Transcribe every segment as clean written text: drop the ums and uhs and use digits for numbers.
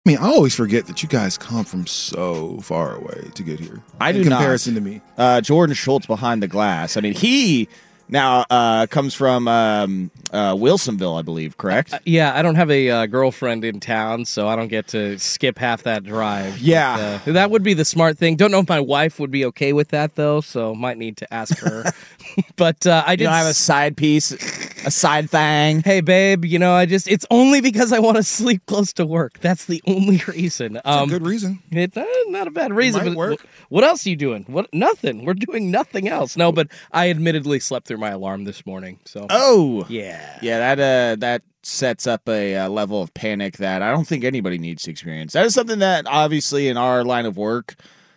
I mean, I always forget that you guys come from so far away to get here. I do in not. comparison to me. Jordan Schultz behind the glass. I mean, he now comes from Wilsonville, I believe, correct? Yeah, I don't have a girlfriend in town, so I don't get to skip half that drive. Yeah. But, that would be the smart thing. Don't know if my wife would be okay with that, though, so might need to ask her. But I did. You don't have a side piece, a side thing. Hey, babe, it's only because I want to sleep close to work. That's the only reason. It's a good reason. It's not a bad reason. might But work. What else are you doing? Nothing. We're doing nothing else. No, but I admittedly slept through my alarm this morning. So. Oh. Yeah. Yeah, that sets up a level of panic that I don't think anybody needs to experience. That is something that obviously in our line of work,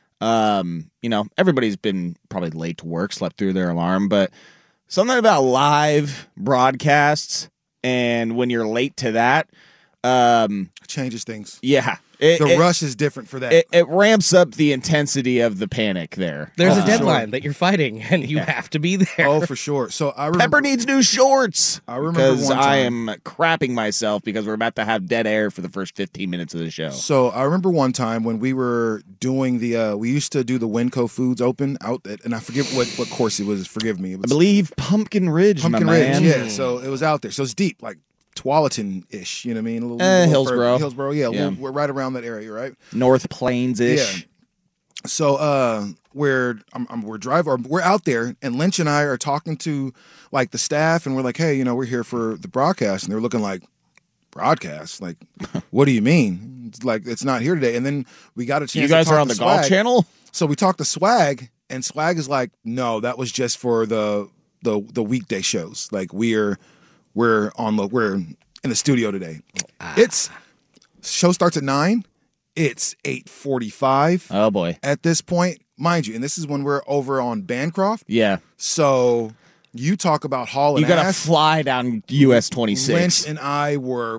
everybody's been probably late to work, slept through their alarm, but something about live broadcasts and when you're late to that, Changes things. yeah. The rush is different for that. It ramps up the intensity of the panic there. There's a for deadline sure. that you're fighting, and you have to be there. Oh, for sure. So I remember. Pepper needs new shorts. I remember because one I time- am crapping myself because we're about to have dead air for the first 15 minutes of the show. So I remember one time when we were doing we used to do the Winco Foods Open out at, and I forget what course it was. Forgive me. It was I believe Pumpkin Ridge, Pumpkin my Ridge. man. Yeah. So it was out there. So it's deep, like Tualatin-ish. You know what I mean? A little Hillsboro. further. Hillsboro. Yeah. Yeah. We're right around that area, right? North Plains-ish. Yeah. So we're out there, and Lynch and I are talking to like the staff, and we're like, hey, we're here for the broadcast, and they're looking like, broadcast? Like, what do you mean? It's like it's not here today. And then we got a chance. You guys to talk are on to the Golf Swag. Channel? So we talked to Swag, and Swag is like, no, that was just for the weekday shows. Like we're in the studio today. It's show starts at 9. It's 8:45. Oh, boy. At this point, mind you, and this is when we're over on Bancroft. Yeah. So you talk about hauling You got to ass. fly down US 26. Lynch and I were,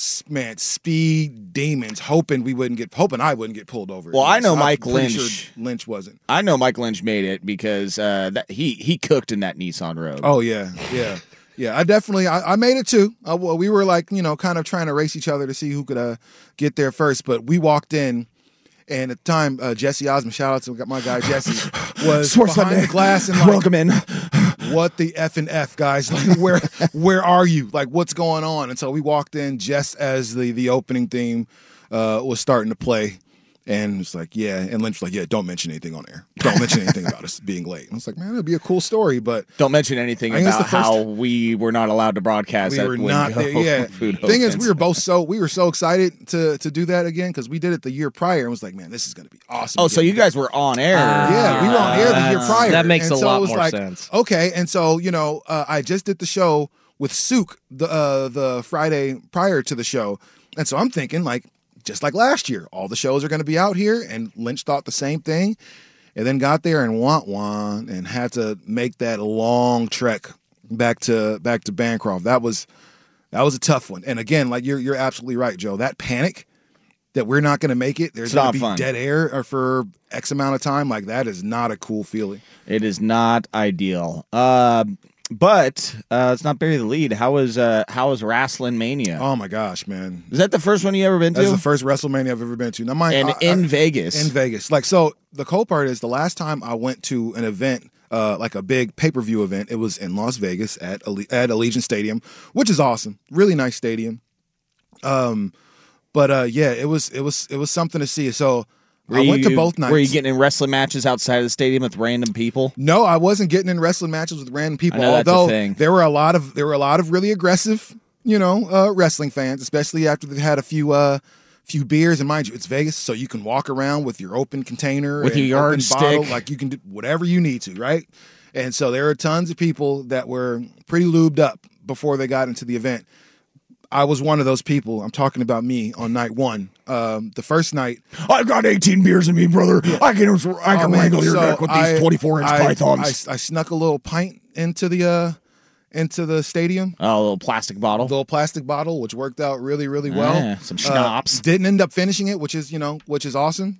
speed demons, hoping I wouldn't get pulled over. Well, I know I'm Mike pretty Lynch. sure Lynch wasn't. I know Mike Lynch made it because he cooked in that Nissan Rogue. Oh yeah. I definitely I made it too. Well, we were like kind of trying to race each other to see who could get there first. But we walked in, and at the time Jesse Osmond, shout out to my guy Jesse, was Sports behind Sunday. the glass and like, Welcome in. what the F guys? Like where are you? Like what's going on? And so we walked in just as the opening theme was starting to play. And it's like, yeah. And Lynch was like, yeah, don't mention anything on air. Don't mention anything about us being late. And I was like, man, it'd be a cool story, but Don't mention anything I think it's about the first how we were not allowed to broadcast. we at were not Winco there. Yeah. Food Thing is, Opens. we were so excited to do that again because we did it the year prior and was like, man, this is going to be awesome. Oh, so you guys were on air. Yeah, we were on air the year prior. That makes and a so lot it was more like, sense. Okay, and so I just did the show with Sook the Friday prior to the show, and so I'm thinking like just like last year, all the shows are going to be out here, and Lynch thought the same thing, and then got there and and had to make that long trek back to Bancroft. That was a tough one, and again, like you're absolutely right, Joe. That panic that we're not going to make it, there's It's going not to be fun. dead air for X amount of time. Like that is not a cool feeling. It is not ideal. But let's not bury the lead. How was Wrestling Mania? Oh my gosh, man! Is that the first one you ever been to? That's the first WrestleMania I've ever been to. Now, in Vegas. In Vegas, like so. The cool part is the last time I went to an event, like a big pay-per-view event, it was in Las Vegas at Allegiant Stadium, which is awesome. Really nice stadium. But yeah, it was something to see. So I went to both nights. Were you getting in wrestling matches outside of the stadium with random people? No, I wasn't getting in wrestling matches with random people. I know that's a although thing. there were a lot of really aggressive, wrestling fans, especially after they had a few beers. And mind you, it's Vegas, so you can walk around with your open container With and your open yardstick. bottle, like you can do whatever you need to, right? And so there are tons of people that were pretty lubed up before they got into the event. I was one of those people. I'm talking about me on night one. The first night, I've got 18 beers in me, brother. I can man, wrangle your so neck with these 24-inch pythons. I snuck a little pint into the stadium. Oh, a little plastic bottle. Little plastic bottle, which worked out really, really well. Yeah, some schnapps. Didn't end up finishing it, which is awesome.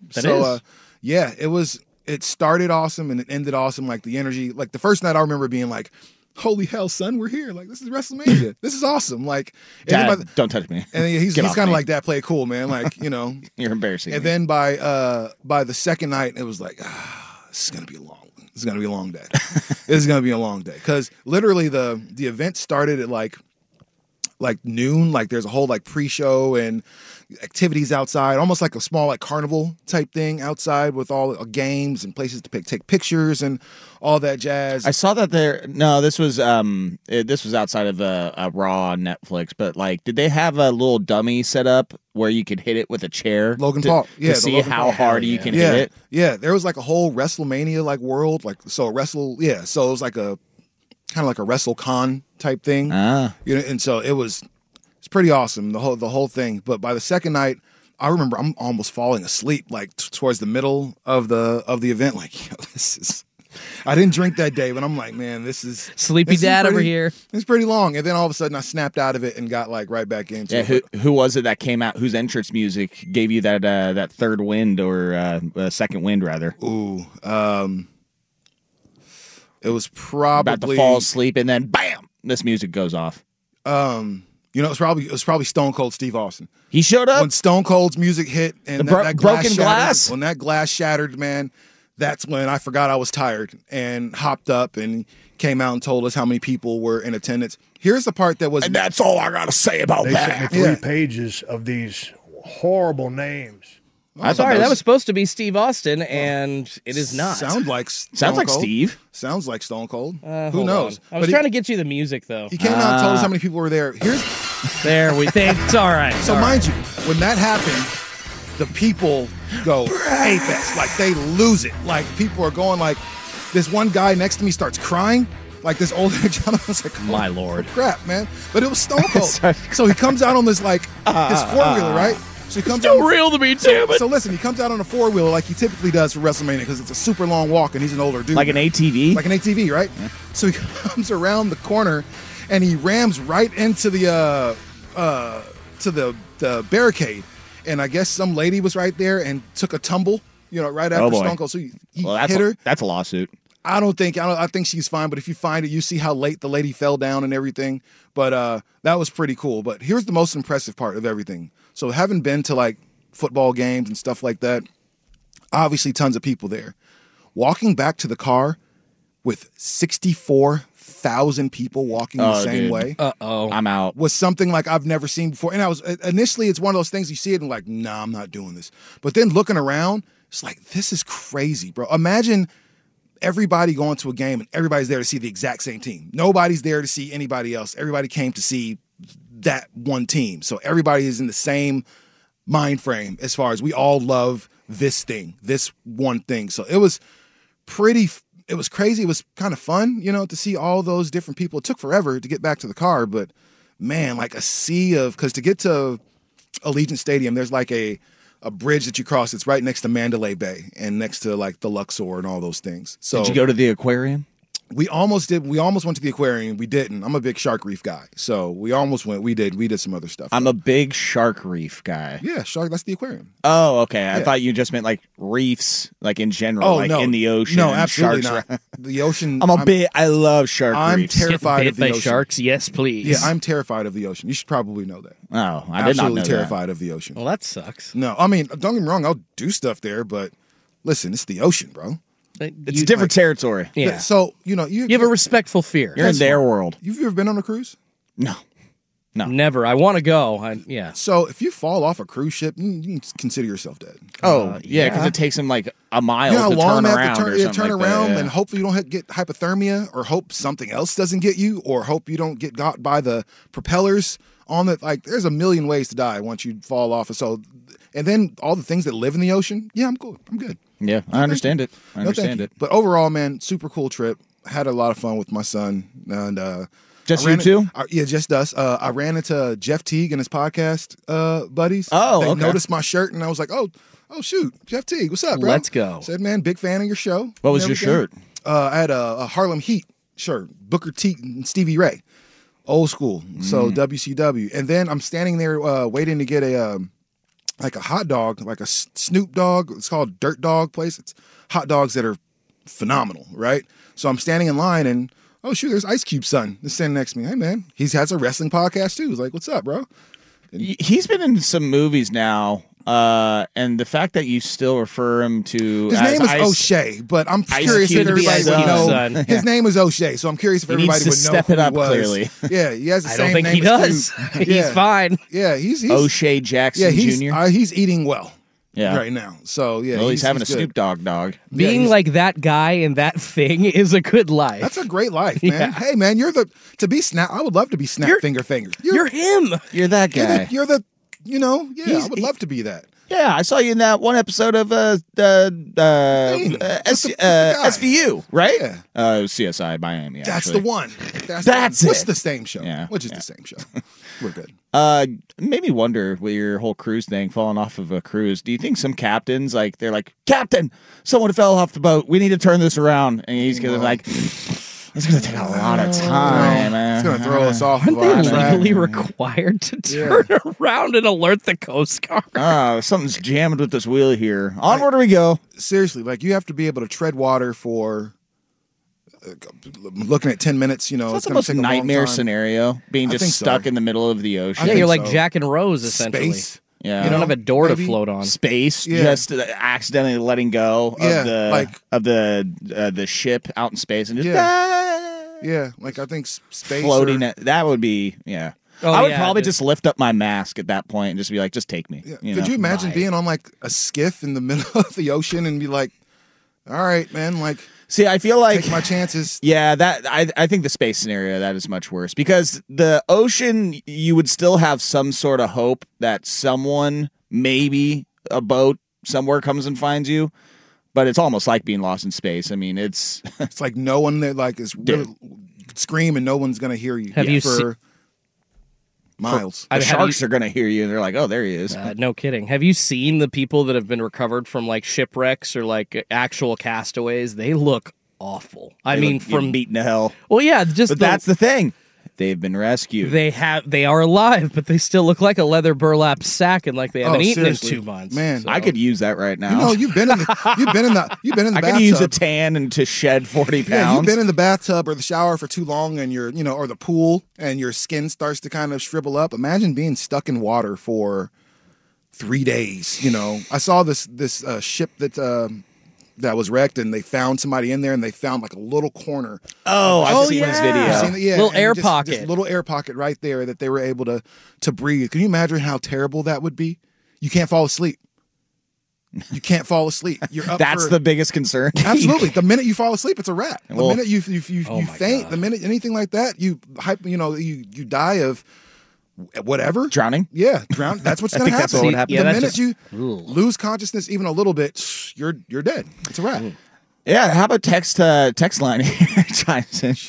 It started awesome and it ended awesome. Like the energy, like the first night I remember being like, holy hell, son, we're here. Like, this is WrestleMania. This is awesome. Like, and then Dad, by the- don't touch me. and he's Get off kind of me. like that. Play it cool, man. Like, you know. You're embarrassing. And me. then by the second night, it was like, this is gonna be a long one. This is gonna be a long day. This is gonna be a long day because literally the event started at like noon. Like, there's a whole like pre-show and activities outside, almost like a small like carnival type thing outside with all games and places to take pictures and all that jazz. I saw that there. No, this was outside of a Raw on Netflix. But like, did they have a little dummy set up where you could hit it with a chair? Logan to, Paul, yeah, to the see Logan how Paul. hard you can hit it. Yeah, there was like a whole WrestleMania like world, like so so it was like a kind of like a WrestleCon type thing. You know, and so it's pretty awesome, the whole thing. But by the second night, I remember I'm almost falling asleep like towards the middle of the event. Like, yo, this is. I didn't drink that day, but I'm like, man, this is Sleepy dad over here. It's pretty long, and then all of a sudden I snapped out of it and got like right back into it. Who was it that came out? Whose entrance music gave you that third wind or second wind rather? Ooh, it was probably About to fall asleep, and then bam, this music goes off. You know, it was probably Stone Cold Steve Austin. He showed up When Stone Cold's music hit and The that broken shattered, glass? when that glass shattered, man, that's when I forgot I was tired and hopped up and came out and told us how many people were in attendance. Here's the part that was and that's all I gotta say about They that. sent me Yeah. 3 pages of these horrible names. I thought Sorry, that was supposed to be Steve Austin, and it is not. sounds like Sounds like Cold. Steve. Sounds like Stone Cold. Who Hold knows? on. I was But trying to get you the music, though. he came out and told us how many people were there. There, we think it's all right. So all right. mind you, when that happened, the people go apex, like they lose it. Like people are going like, this one guy next to me starts crying, like this older gentleman was like, My lord. crap, man. But it was Stone Cold. So he comes out on this like this 4-wheeler, right? So he comes out. Still real to me, damn it. So listen, he comes out on a 4-wheeler like he typically does for WrestleMania because it's a super long walk and he's an older dude. Like an ATV. Like an ATV, right? Yeah. So he comes around the corner and he rams right into the barricade. And I guess some lady was right there and took a tumble, you know, right after boy. Stone Cold. So he well, hit her. that's a lawsuit. I think she's fine, but if you find it, you see how late the lady fell down and everything. But that was pretty cool. But here's the most impressive part of everything. So having been to like football games and stuff like that, obviously tons of people there. Walking back to the car with 64,000 people walking the same dude. way Uh-oh. I'm out. was something like I've never seen before. And I was initially, it's one of those things you see it and like, nah, I'm not doing this. But then looking around, it's like, this is crazy, bro. Imagine everybody going to a game and everybody's there to see the exact same team. Nobody's there to see anybody else. Everybody came to see that one team. So everybody is in the same mind frame as far as we all love this thing, this one thing. So it was crazy. It was kind of fun, you know, to see all those different people. It took forever to get back to the car, but man, like a sea of, because to get to Allegiant Stadium, there's like a bridge that you cross. It's right next to Mandalay Bay and next to like the Luxor and all those things. So Did you go to the aquarium? we almost did. We almost went to the aquarium. We didn't. I'm a big shark reef guy, so we almost went. We did. We did some other stuff. I'm a big shark reef guy. yeah, shark. That's the aquarium. Oh, okay. I Yeah. thought you just meant like reefs, like in general, like in the ocean. No, and absolutely sharks not. The ocean. I love shark I'm reefs. terrified Get of bit the by ocean. sharks? Yes, please. Yeah, I'm terrified of the ocean. You should probably know that. Oh, I did not Absolutely know terrified of the ocean. Well, that sucks. No, I mean, don't get me wrong. I'll do stuff there, but listen, it's the ocean, bro. It's different territory. Yeah. So you know You have a respectful fear. You're in their world. You've ever been on a cruise? No. Never. I want to go. Yeah. So if you fall off a cruise ship, you can consider yourself dead. Oh, yeah, because yeah. it takes them like a mile You know how to long turn they have around to or turn, something turn like around, that, yeah. and hopefully you don't get hypothermia, or hope something else doesn't get you, or hope you don't get got by the propellers on the. Like, there's a million ways to die once you fall off. And then all the things that live in the ocean. Yeah, I'm cool. I'm good. Yeah, I understand it. I No, thank understand you. it. But overall, man, super cool trip. Had a lot of fun with my son, and Just I ran you two? yeah, just us. I ran into Jeff Teague and his podcast buddies. Oh, they okay. noticed my shirt, and I was like, oh shoot, Jeff Teague, what's up, bro? Let's go. Said, man, big fan of your show. What was and your shirt? everything. I had a Harlem Heat shirt, Booker T and Stevie Ray, old school. So WCW, and then I'm standing there waiting to get a hot dog, like a Snoop Dogg. It's called Dirt Dog place. It's hot dogs that are phenomenal, right? So I'm standing in line, and oh shoot, there's Ice Cube's son. He's standing next to me. Hey man, he has a wrestling podcast too. He's like, what's up, bro? He's been in some movies now, and the fact that you still refer him to his name is O'Shea, but I'm curious if everybody would know. Son. His name is O'Shea, so I'm curious if everybody would know step who it up he was. clearly. Yeah, he has the I same don't think name he as does. Snoop. He's fine. Yeah, he's O'Shea Jackson yeah, Jr. He's eating well Yeah. right now. So yeah, Well, he's having a good. Snoop Dogg. Being he's- like that guy and that thing is a good life. That's a great life, man. Yeah. Hey man, to be Snap. I would love to be Snap You're- Finger. You're him. You're that guy. You're the I He's- would love to be that. Yeah, I saw you in that one episode of SVU, right? Yeah. It was CSI Miami. That's actually. the one. That's What's it. the same show? Yeah, Which is yeah. the same show. We're good. Made me wonder with your whole cruise thing, falling off of a cruise. Do you think some captains they're like, Captain, someone fell off the boat. We need to turn this around, and he's gonna it's gonna take a lot of time. It's gonna throw us off. Aren't of they our track. legally required to turn around and alert the Coast Guard? Oh, something's jammed with this wheel here. Onward we go. Seriously, like you have to be able to tread water for looking at 10 minutes. You know, That's it's the gonna most take a long nightmare time. scenario, being I just think so. stuck in the middle of the ocean. I Yeah, think you're like so. Jack and Rose, essentially. Space. Yeah. You don't have a door maybe. to float on. Space, Yeah. just accidentally letting go Yeah, of the ship out in space and just Yeah, like I think space floating. or- That would be Oh, I would yeah, probably just- just lift up my mask at that point and just be like, just take me. Yeah. You Could know? you imagine Bye. being on like a skiff in the middle of the ocean and be like, all right, man, like See, I feel like take my chances. yeah, that I think the space scenario that is much worse because the ocean you would still have some sort of hope that someone, maybe a boat somewhere comes and finds you, but it's almost like being lost in space. I mean, it's It's like no one there like is really scream and no one's gonna hear you. Have you for miles? the have sharks you- are gonna hear you and they're like, oh, there he is. No kidding. Have you seen the people that have been recovered from like shipwrecks or like actual castaways? They look awful. I They mean, look from beaten to hell. well, yeah, just But that's the thing. They've been rescued. they are alive, but they still look like a leather burlap sack and like they haven't eaten seriously. in 2 months. Man, So- I could use that right now. You know, you've been in the I bathtub. could use a tan and to shed 40 pounds. Yeah, you've been in the bathtub or the shower for too long and or the pool and your skin starts to kind of shrivel up. Imagine being stuck in water for 3 days. I saw this ship that was wrecked and they found somebody in there and they found like a little corner. I've seen this video. You've seen it? Yeah, Little and air just pocket. little air pocket right there that they were able to breathe. Can you imagine how terrible that would be? You can't fall asleep. You can't fall asleep. You're up. That's for, the biggest concern. absolutely. The minute you fall asleep, it's a wrap. The Well- minute you Oh my faint, God. the minute anything like that, you die of whatever. Drowning? Yeah, drown. That's what's going to think that's happen. what would happen. Yeah, the that minute just- you Ugh. lose consciousness even a little bit, you're dead. It's a wrap. Yeah, how about text line here, chimes in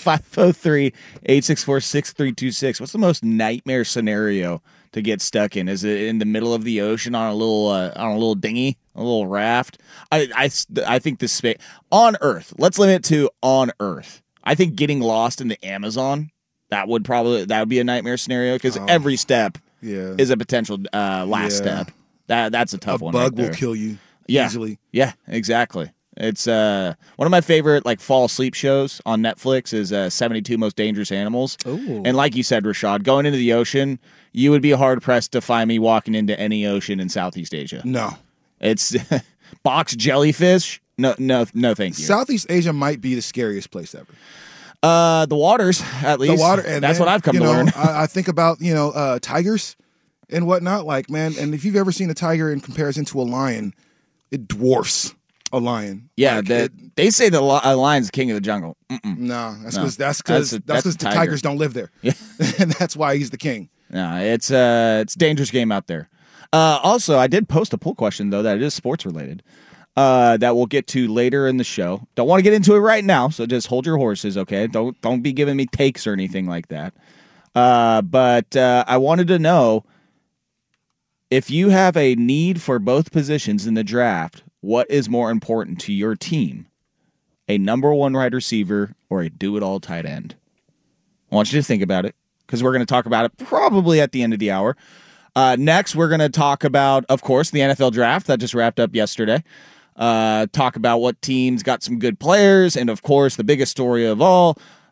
503-864-6326. What's the most nightmare scenario to get stuck in? Is it in the middle of the ocean on a little dinghy, a little raft? I think this space on Earth. Let's limit it to on Earth. I think getting lost in the Amazon that would be a nightmare scenario because every step Yeah. is a potential last Yeah. step. That's a tough A one. bug right there. will kill you Yeah. easily. Yeah, exactly. It's one of my favorite like fall sleep shows on Netflix is 72 Most Dangerous Animals. Ooh. And like you said, Rashad, going into the ocean, you would be hard pressed to find me walking into any ocean in Southeast Asia. No. It's box jellyfish. No, thank you. Southeast Asia might be the scariest place ever. The waters, at least. The water, and that's then, what I've come to you know, learn. I think about tigers and whatnot. Like, man, and if you've ever seen a tiger in comparison to a lion, it dwarfs a lion. Yeah, Like, they say the lion's the king of the jungle. no, that's No. because That's a the tiger. tigers don't live there, Yeah. and that's why he's the king. No, it's a dangerous game out there. Also, I did post a poll question though that is sports related. That we'll get to later in the show. Don't want to get into it right now, so just hold your horses, okay? Don't be giving me takes or anything like that. But I wanted to know if you have a need for both positions in the draft, what is more important to your team? A number one wide receiver or a do-it-all tight end? I want you to think about it because we're going to talk about it probably at the end of the hour. Next, we're going to talk about, of course, the NFL draft that just wrapped up yesterday. Talk about what teams got some good players. And, of course, the biggest story of all,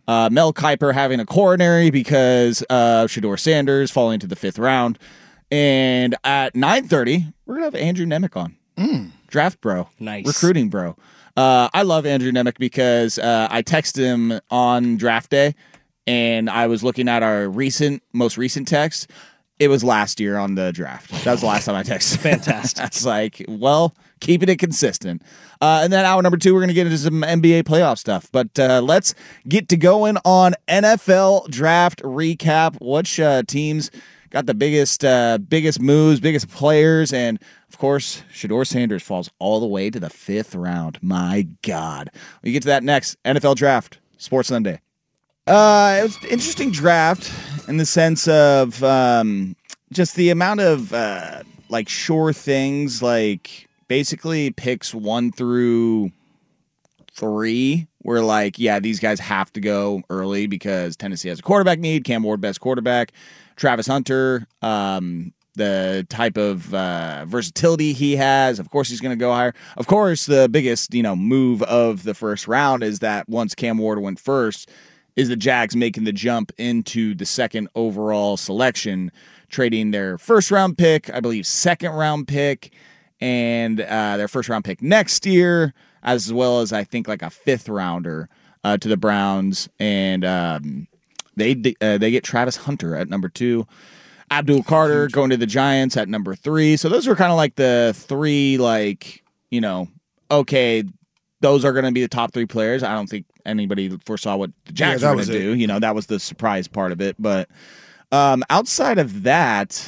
Mel Kiper having a coronary because of Shedeur Sanders falling to the 5th round. And at 9:30, we're going to have Andrew Nemec on. Draft bro. Nice. Recruiting bro. I love Andrew Nemec because I texted him on draft day, and I was looking at our most recent text. It was last year on the draft. That was the last time I texted. Fantastic. It's like, well, keeping it consistent. And then hour number 2, we're going to get into some NBA playoff stuff. But let's get to going on NFL draft recap. Which teams got the biggest moves, biggest players, and of course, Shedeur Sanders falls all the way to the 5th round. My God. We get to that next. NFL draft, Sports Sunday. It was an interesting draft in the sense of just the amount of sure things, like basically picks 1 through 3 were these guys have to go early because Tennessee has a quarterback need. Cam Ward, best quarterback. Travis Hunter, the type of versatility he has. Of course, he's going to go higher. Of course, the biggest move of the first round is that once Cam Ward went first, is the Jags making the jump into the 2nd overall selection, trading their 1st round pick, I believe 2nd round pick, and their 1st round pick next year, as well as I think a 5th rounder to the Browns, and they get Travis Hunter at number 2. Abdul Carter going to the Giants at number 3. So those were kind of the 3, okay, those are going to be the top 3 players. I don't think anybody foresaw what the Jags were going to do. That was the surprise part of it. But outside of that,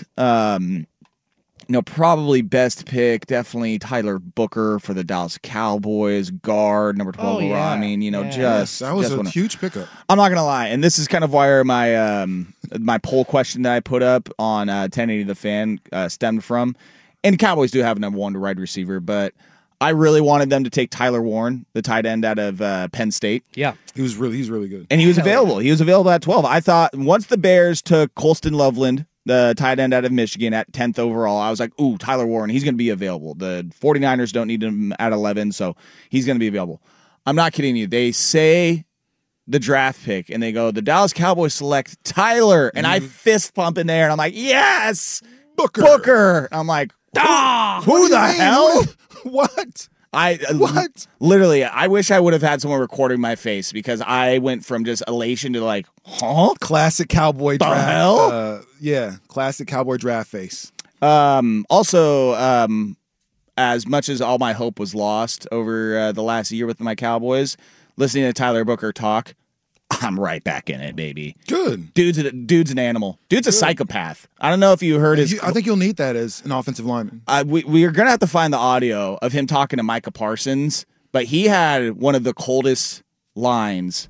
probably best pick, definitely Tyler Booker for the Dallas Cowboys, guard, number 12 overall. Yeah. I mean, That was a huge pickup. I'm not going to lie, and this is kind of where my my poll question that I put up on 1080 The Fan stemmed from. And the Cowboys do have a number 1 wide receiver, but I really wanted them to take Tyler Warren, the tight end out of Penn State. Yeah. He's really good. And he was available. He was available at 12. I thought once the Bears took Colston Loveland, the tight end out of Michigan, at 10th overall, I was like, ooh, Tyler Warren, he's going to be available. The 49ers don't need him at 11, so he's going to be available. I'm not kidding you. They say the draft pick, and they go, the Dallas Cowboys select Tyler, and I fist pump in there, and I'm like, yes, Booker. I'm like, who the hell? What? What? Literally, I wish I would have had someone recording my face because I went from just elation to huh? Classic cowboy The draft. hell? Classic cowboy draft face. Also, as much as all my hope was lost over the last year with my Cowboys, listening to Tyler Booker talk, I'm right back in it, baby. Good. Dude's an animal. Dude's a psychopath. I don't know if you heard his. I think you'll need that as an offensive lineman. We are gonna have to find the audio of him talking to Micah Parsons, but he had one of the coldest lines,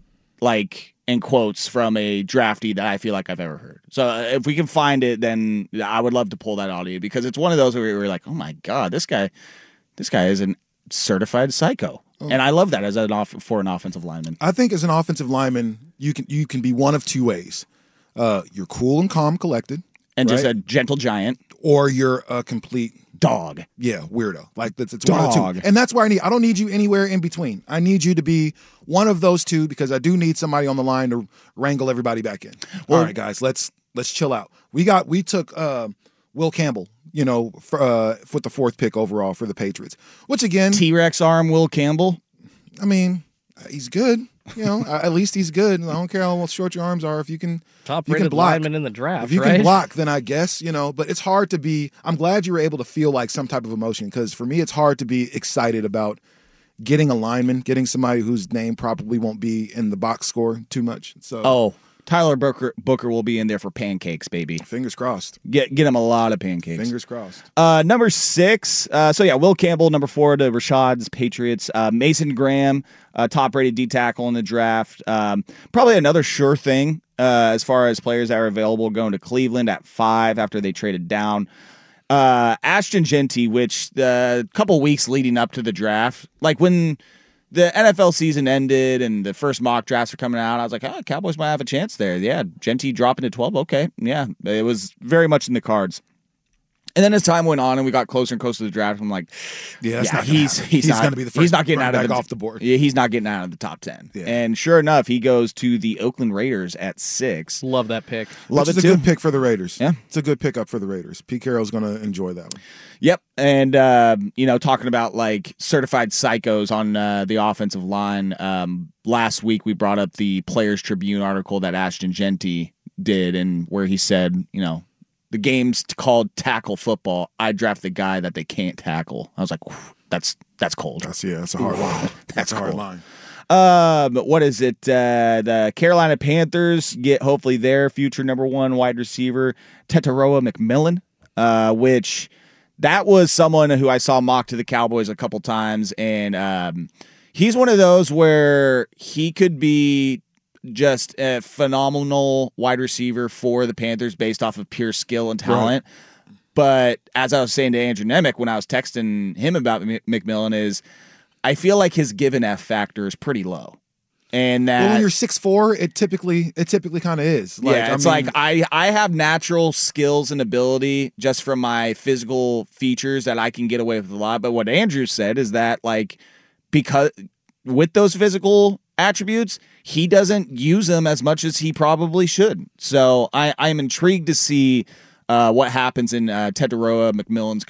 in quotes, from a draftee that I feel like I've ever heard. So if we can find it, then I would love to pull that audio because it's one of those where we're like, oh my God, this guy is a certified psycho. And I love that for an offensive lineman. I think as an offensive lineman, you can be one of 2 ways. You're cool and calm, collected, and just a gentle giant, or you're a complete dog. Yeah, weirdo. It's dog. one of 2. And that's where I don't need you anywhere in between. I need you to be one of those 2 because I do need somebody on the line to wrangle everybody back in. All right, guys, let's chill out. We took Will Campbell, for the 4th pick overall for the Patriots, which again, T-Rex arm Will Campbell. I mean, he's good. At least he's good. I don't care how short your arms are. If you can, top-rated lineman in the draft. If you can block, then I guess But it's hard to be. I'm glad you were able to feel some type of emotion because for me, it's hard to be excited about getting a lineman, getting somebody whose name probably won't be in the box score too much. So, Tyler Booker will be in there for pancakes, baby. Fingers crossed. Get him a lot of pancakes. Fingers crossed. Number 6. Will Campbell. Number 4 to Rashad's Patriots. Mason Graham, top-rated D tackle in the draft. Probably another sure thing as far as players that are available going to Cleveland at 5 after they traded down. Ashton Jeanty, which the couple weeks leading up to the draft, when the NFL season ended and the first mock drafts were coming out, I was like, Cowboys might have a chance there. Yeah, Jeanty dropping to 12. Okay, yeah, it was very much in the cards. And then as time went on and we got closer and closer to the draft, I'm like, That's not he's not going to be the first. He's not getting running out of back off the board. Yeah, he's not getting out of the top 10. Yeah. And sure enough, he goes to the Oakland Raiders at 6. Love that pick. Love Which it is a too. good pick for the Raiders. Yeah. It's a good pickup for the Raiders. Pete Carroll's going to enjoy that one. Yep. And, talking about like certified psychos on the offensive line, last week we brought up the Players Tribune article that Ashton Genty did, and where he said, the game's called tackle football. I draft the guy that they can't tackle. I was like, that's cold. That's a hard line. That's a hard cold. line. What is it? The Carolina Panthers get hopefully their future number 1 wide receiver, Tetaroa McMillan, which that was someone who I saw mocked to the Cowboys a couple times, and he's one of those where he could be just a phenomenal wide receiver for the Panthers based off of pure skill and talent. Right. But as I was saying to Andrew Nemec when I was texting him about McMillan is I feel like his give and F factor is pretty low. And that when you're 6'4", it typically kind of is. I have natural skills and ability just from my physical features that I can get away with a lot. But what Andrew said is that because with those physical attributes, he doesn't use them as much as he probably should. So I'm intrigued to see what happens in Tetaroa McMillan's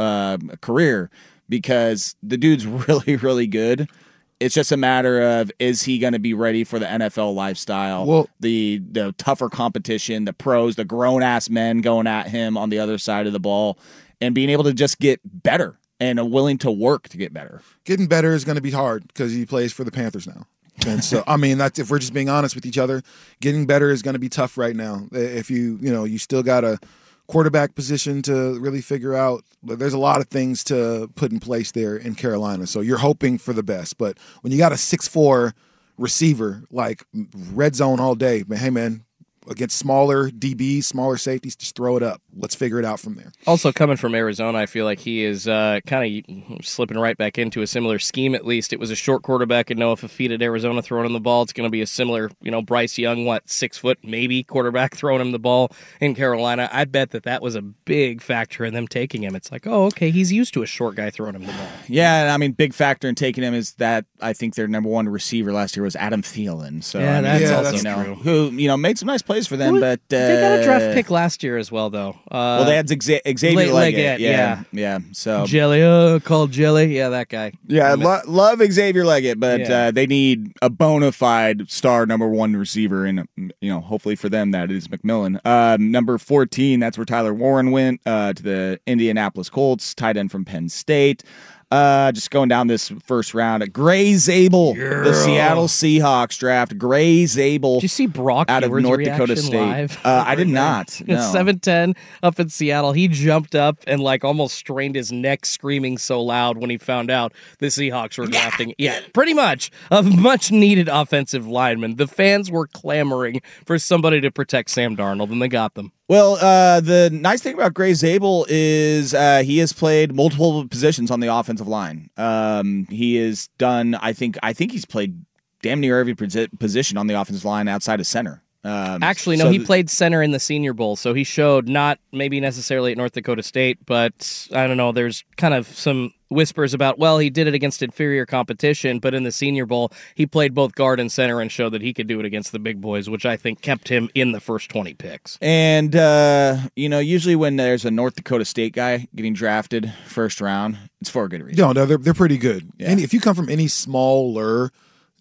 career, because the dude's really, really good. It's just a matter of, is he going to be ready for the NFL lifestyle, the tougher competition, the pros, the grown-ass men going at him on the other side of the ball, and being able to just get better and willing to work to get better. Getting better is going to be hard because he plays for the Panthers now. And so, that's if we're just being honest with each other, getting better is going to be tough right now. If you still got a quarterback position to really figure out, there's a lot of things to put in place there in Carolina. So you're hoping for the best. But when you got a 6'4" receiver, like red zone all day, hey man, against smaller DBs, smaller safeties, just throw it up. Let's figure it out from there. Also, coming from Arizona, I feel like he is kind of slipping right back into a similar scheme, at least. It was a short quarterback and Noah Fafita at Arizona throwing him the ball. It's going to be a similar, Bryce Young, 6 foot, maybe, quarterback throwing him the ball in Carolina. I bet that was a big factor in them taking him. It's like, oh, okay, he's used to a short guy throwing him the ball. Yeah, big factor in taking him is that I think their number 1 receiver last year was Adam Thielen. So that's true. Who made some nice plays for them, but they got a draft pick last year as well, though. They had Xavier Leggett. Yeah. So Jelly, called Jelly. Yeah, that guy. Yeah, love Xavier Leggett, but they need a bona fide star number 1 receiver, and hopefully for them that is McMillan. Number 14, that's where Tyler Warren went to the Indianapolis Colts, tight end from Penn State. Just going down this first round, Gray Zabel, the Seattle Seahawks draft Gray Zabel. Did you see Brock out of Hayward's North Dakota State? Live? I did not. No. 7'10" up in Seattle. He jumped up and almost strained his neck, screaming so loud when he found out the Seahawks were drafting. Yeah, pretty much a much needed offensive lineman. The fans were clamoring for somebody to protect Sam Darnold, and they got them. Well, the nice thing about Gray Zabel is he has played multiple positions on the offensive line. He has done, I think he's played damn near every position on the offensive line outside of center. Actually, no, he played center in the Senior Bowl, so he showed not maybe necessarily at North Dakota State, but I don't know, there's kind of some whispers about, well, he did it against inferior competition, but in the Senior Bowl, he played both guard and center and showed that he could do it against the big boys, which I think kept him in the first 20 picks. And, usually when there's a North Dakota State guy getting drafted first round, it's for a good reason. No, they're pretty good. Yeah. If you come from any smaller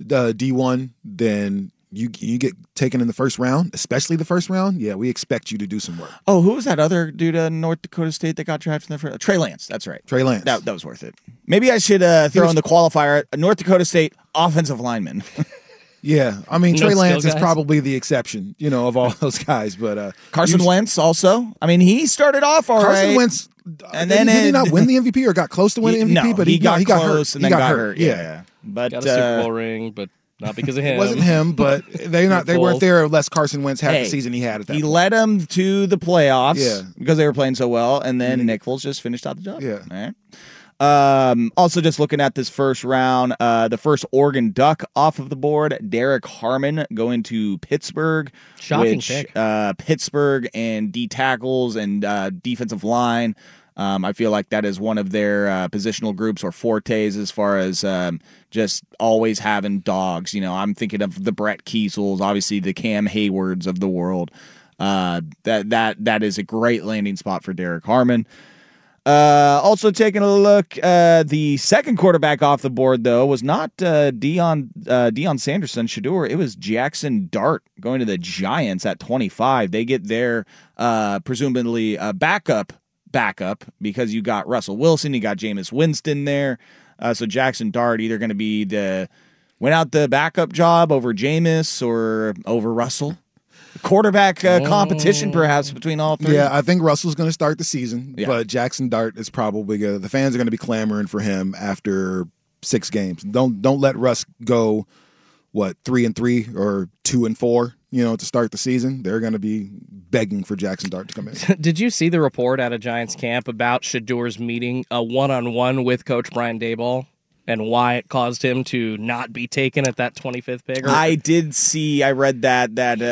D1, then you get taken in the first round, especially the first round. Yeah, we expect you to do some work. Oh, who was that other dude in North Dakota State that got drafted in the first? Trey Lance. That's right. Trey Lance. That was worth it. Maybe I should throw in the qualifier: North Dakota State offensive lineman. Yeah, Trey Lance is probably the exception, of all those guys. But Carson Wentz also. He started off all Carson right. Wentz, and did then he not win the MVP or got close to winning MVP? No, but he got close hurt. and then got hurt. Yeah. But got a Super Bowl ring, but not because of him. It wasn't him, but they weren't there unless Carson Wentz had the season he had at that He point. led them to the playoffs Yeah. because they were playing so well, and then Nick Foles just finished out the job. Yeah. All Also, just looking at this first round, the first Oregon Duck off of the board, Derek Harmon going to Pittsburgh. Shocking pick. Pittsburgh and D tackles and defensive line. I feel like that is one of their positional groups or fortes as far as just always having dogs. You know, I'm thinking of the Brett Kiesels, obviously the Cam Haywards of the world. That is a great landing spot for Derek Harmon. Also taking a look, the second quarterback off the board, though, was not Deion Sanderson Shedeur. It was Jackson Dart going to the Giants at 25. They get their presumably backup because you got Russell Wilson, you got Jameis Winston there. So Jackson Dart either going to be went out the backup job over Jameis or over Russell. Quarterback competition, perhaps, between all three. Yeah, I think Russell's going to start the season, Yeah. but Jackson Dart is probably the fans are going to be clamoring for him after 6 games. Don't let Russ go 3-3 or 2-4, to start the season. They're going to be begging for Jackson Dart to come in. Did you see the report out of Giants camp about Shadeur's meeting a one-on-one with Coach Brian Daboll and why it caused him to not be taken at that 25th pick? I read that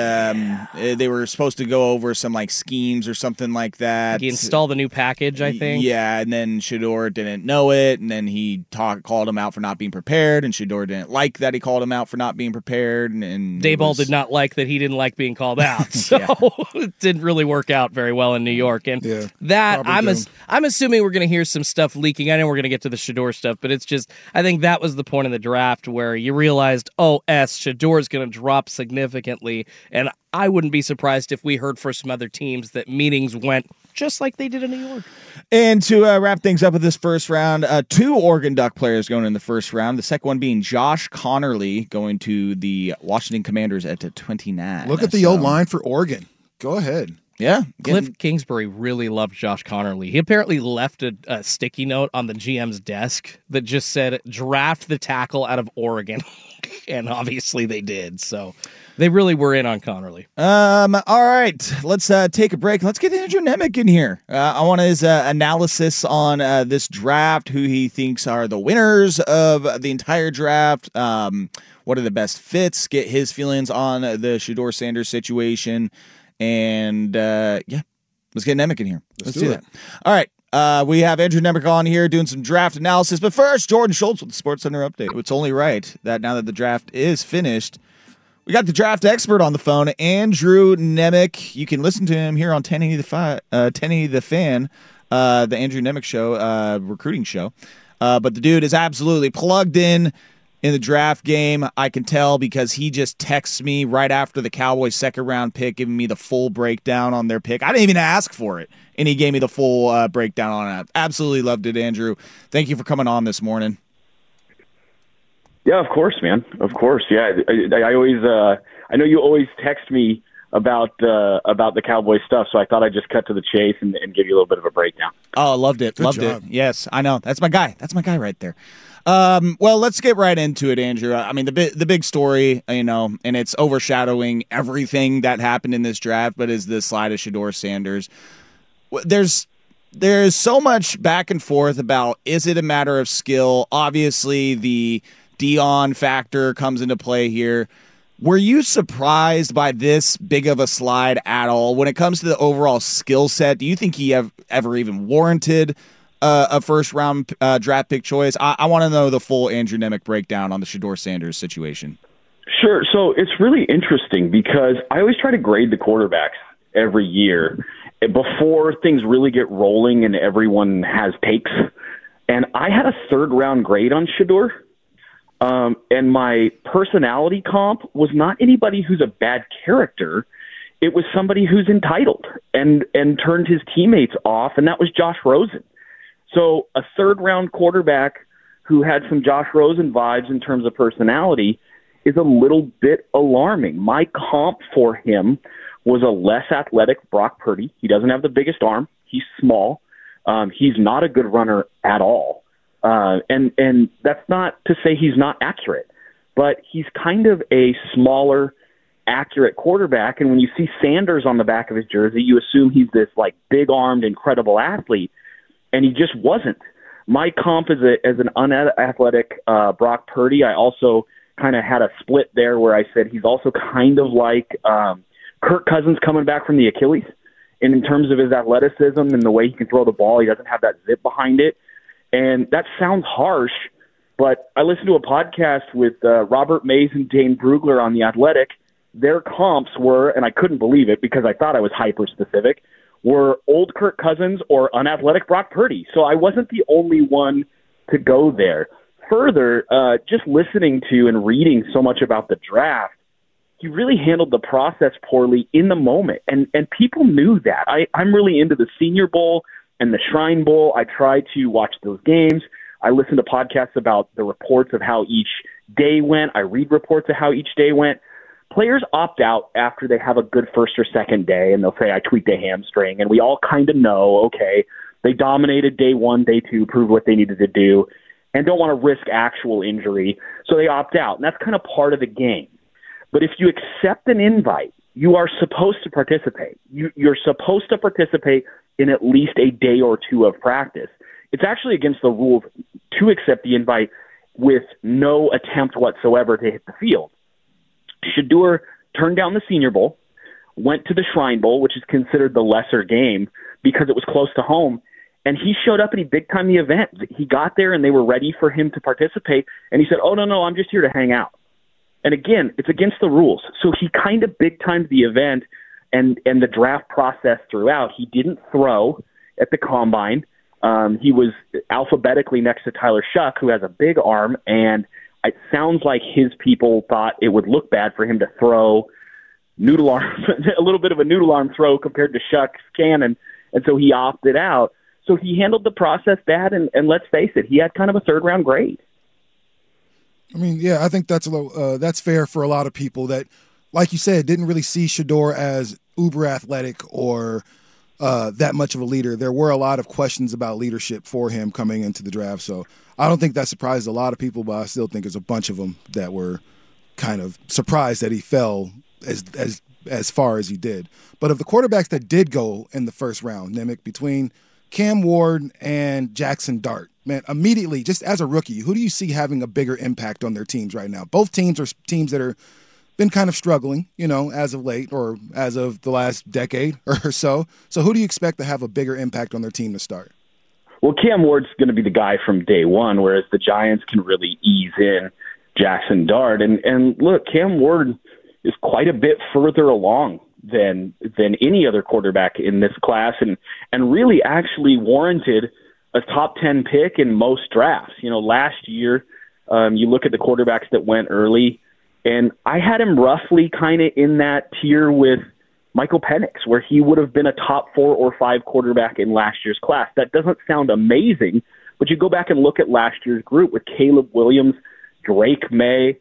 they were supposed to go over some schemes or something like that. He installed the new package, I think. Yeah, and then Shedeur didn't know it, and then he called him out for not being prepared, and Shedeur didn't like that he called him out for not being prepared. And Daboll did not like that he didn't like being called out, so it didn't really work out very well in New York. And I'm assuming we're going to hear some stuff leaking. I know we're going to get to the Shedeur stuff, but it's just, I think that was the point of the draft where you realized, Shedeur is going to drop significantly, and I wouldn't be surprised if we heard for some other teams that meetings went just like they did in New York. And to wrap things up with this first round, 2 Oregon Duck players going in the first round. The second one being Josh Connerly going to the Washington Commanders at 29. Look at the O-line for Oregon. Go ahead. Yeah. Cliff Kingsbury really loved Josh Connerly. He apparently left a sticky note on the GM's desk that just said, draft the tackle out of Oregon. And obviously they did. So they really were in on Connerly. All right. Let's take a break. Let's get Andrew Nemec in here. I want his analysis on this draft, who he thinks are the winners of the entire draft. What are the best fits? Get his feelings on the Shedeur Sanders situation. And let's get Nemec in here. Let's do that. All right. We have Andrew Nemec on here doing some draft analysis. But first, Jordan Schultz with the Sports Center update. It's only right that now that the draft is finished, we got the draft expert on the phone, Andrew Nemec. You can listen to him here on 1080 The Fan, the Andrew Nemec Show, recruiting show. But the dude is absolutely plugged in the draft game. I can tell because he just texts me right after the Cowboys' second-round pick, giving me the full breakdown on their pick. I didn't even ask for it, and he gave me the full breakdown on it. Absolutely loved it, Andrew. Thank you for coming on this morning. Yeah, of course, man. Of course. Yeah, I always. I know you always text me about the Cowboys stuff, so I thought I'd just cut to the chase and give you a little bit of a breakdown. Oh, loved it. Loved it. Yes, I know. That's my guy. That's my guy right there. Well, let's get right into it, Andrew. I mean, the big story, and it's overshadowing everything that happened in this draft, but is the slide of Shedeur Sanders. There's so much back and forth about, is it a matter of skill? Obviously, the Deion factor comes into play here. Were you surprised by this big of a slide at all? When it comes to the overall skill set, do you think he ever even warranted a first-round draft pick choice? I want to know the full Andrew Nemec breakdown on the Shedeur Sanders situation. Sure. So it's really interesting because I always try to grade the quarterbacks every year before things really get rolling and everyone has takes. And I had a third-round grade on Shedeur. And my personality comp was not anybody who's a bad character. It was somebody who's entitled and turned his teammates off, and that was Josh Rosen. So a third-round quarterback who had some Josh Rosen vibes in terms of personality is a little bit alarming. My comp for him was a less athletic Brock Purdy. He doesn't have the biggest arm. He's small. He's not a good runner at all. And that's not to say he's not accurate, but he's kind of a smaller, accurate quarterback. And when you see Sanders on the back of his jersey, you assume he's this big-armed, incredible athlete. And he just wasn't. My comp is as an unathletic Brock Purdy. I also kind of had a split there where I said he's also kind of like Kirk Cousins coming back from the Achilles. And in terms of his athleticism and the way he can throw the ball, he doesn't have that zip behind it. And that sounds harsh, but I listened to a podcast with Robert Mays and Dane Brugler on The Athletic. Their comps were, and I couldn't believe it because I thought I was hyper-specific, were old Kirk Cousins or unathletic Brock Purdy. So I wasn't the only one to go there. Further, just listening to and reading so much about the draft, he really handled the process poorly in the moment, and people knew that. I'm really into the Senior Bowl and the Shrine Bowl. I try to watch those games. I listen to podcasts about the reports of how each day went. I read reports of how each day went. Players opt out after they have a good first or second day, and they'll say, I tweaked a hamstring, and we all kind of know, okay, they dominated day one, day two, proved what they needed to do, and don't want to risk actual injury, so they opt out, and that's kind of part of the game. But if you accept an invite, you are supposed to participate. You're supposed to participate in at least a day or two of practice. It's actually against the rules to accept the invite with no attempt whatsoever to hit the field. Shedeur turned down the Senior Bowl, went to the Shrine Bowl, which is considered the lesser game because it was close to home, and he showed up and he big-timed the event. He got there and they were ready for him to participate, and he said, oh, no, I'm just here to hang out. And again, it's against the rules. So he kind of big-timed the event and the draft process throughout. He didn't throw at the Combine. He was alphabetically next to Tyler Shuck, who has a big arm, and it sounds like his people thought it would look bad for him to throw noodle arm, a little bit of a noodle arm throw compared to Shuck's cannon, and so he opted out. So he handled the process bad, and let's face it, he had kind of a third-round grade. I mean, yeah, I think that's fair for a lot of people that, like you said, didn't really see Shedeur as uber athletic or that much of a leader. There were a lot of questions about leadership for him coming into the draft, so I don't think that surprised a lot of people, but I still think there's a bunch of them that were kind of surprised that he fell as far as he did. But of the quarterbacks that did go in the first round, Nimick, between Cam Ward and Jackson Dart, man, immediately, just as a rookie, who do you see having a bigger impact on their teams right now? Both teams are teams that are been kind of struggling, as of late or as of the last decade or so. So who do you expect to have a bigger impact on their team to start? Well, Cam Ward's going to be the guy from day one, whereas the Giants can really ease in Jackson Dart. And look, Cam Ward is quite a bit further along than any other quarterback in this class and really actually warranted a top 10 pick in most drafts. Last year, you look at the quarterbacks that went early, and I had him roughly kind of in that tier with Michael Penix, where he would have been a top 4 or 5 quarterback in last year's class. That doesn't sound amazing, but you go back and look at last year's group with Caleb Williams, Drake May,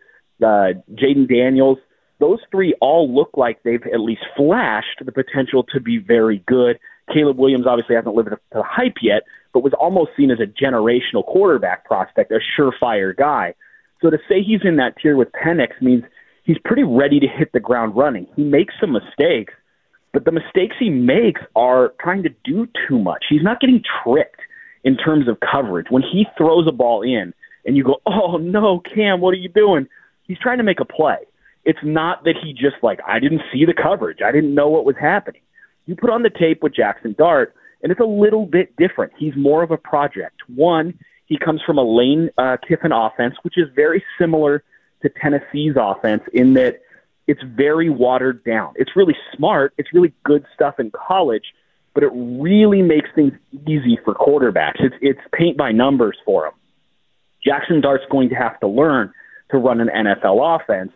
Jaden Daniels. Those three all look like they've at least flashed the potential to be very good. Caleb Williams obviously hasn't lived up to the hype yet, but was almost seen as a generational quarterback prospect, a surefire guy. So to say he's in that tier with Penix means he's pretty ready to hit the ground running. He makes some mistakes, but the mistakes he makes are trying to do too much. He's not getting tricked in terms of coverage. When he throws a ball in and you go, oh, no, Cam, what are you doing? He's trying to make a play. It's not that he just I didn't see the coverage. I didn't know what was happening. You put on the tape with Jackson Dart, and it's a little bit different. He's more of a project. One, he comes from a Lane Kiffin offense, which is very similar to Tennessee's offense in that it's very watered down. It's really smart. It's really good stuff in college, but it really makes things easy for quarterbacks. It's paint by numbers for him. Jackson Dart's going to have to learn to run an NFL offense.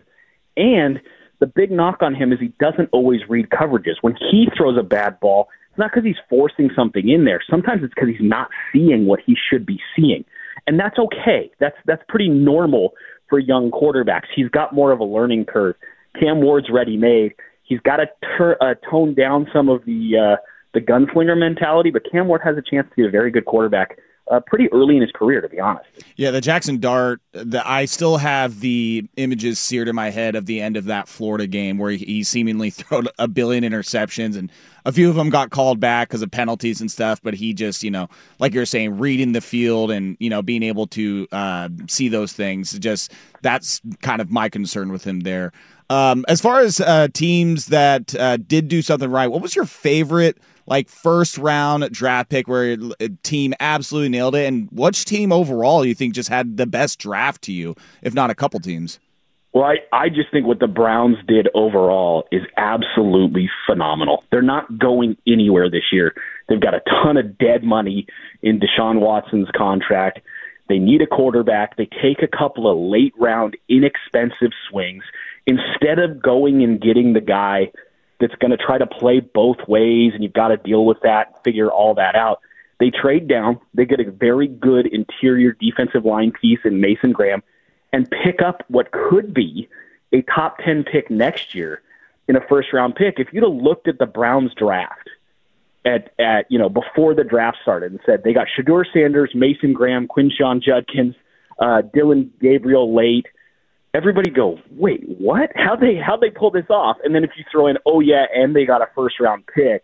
And the big knock on him is he doesn't always read coverages. When he throws a bad ball, it's not because he's forcing something in there. Sometimes it's because he's not seeing what he should be seeing. And that's okay. That's pretty normal for young quarterbacks. He's got more of a learning curve. Cam Ward's ready-made. He's got to tone down some of the gunslinger mentality, but Cam Ward has a chance to be a very good quarterback pretty early in his career, to be honest. Yeah, the Jackson Dart, I still have the images seared in my head of the end of that Florida game where he seemingly threw a billion interceptions, and a few of them got called back because of penalties and stuff, but he just, like you're saying, reading the field and, being able to see those things, that's kind of my concern with him there. As far as teams that did do something right, what was your favorite first round draft pick where a team absolutely nailed it? And which team overall you think just had the best draft to you, if not a couple teams? Well, I just think what the Browns did overall is absolutely phenomenal. They're not going anywhere this year. They've got a ton of dead money in Deshaun Watson's contract. They need a quarterback. They take a couple of late-round, inexpensive swings. Instead of going and getting the guy that's going to try to play both ways, and you've got to deal with that, figure all that out, they trade down. They get a very good interior defensive line piece in Mason Graham and pick up what could be a top 10 pick next year in a first-round pick. If you'd have looked at the Browns draft at before the draft started and said they got Shedeur Sanders, Mason Graham, Quinshon Judkins, Dylan Gabriel late, everybody go, wait, what? How'd they pull this off? And then if you throw in, oh yeah, and they got a first-round pick,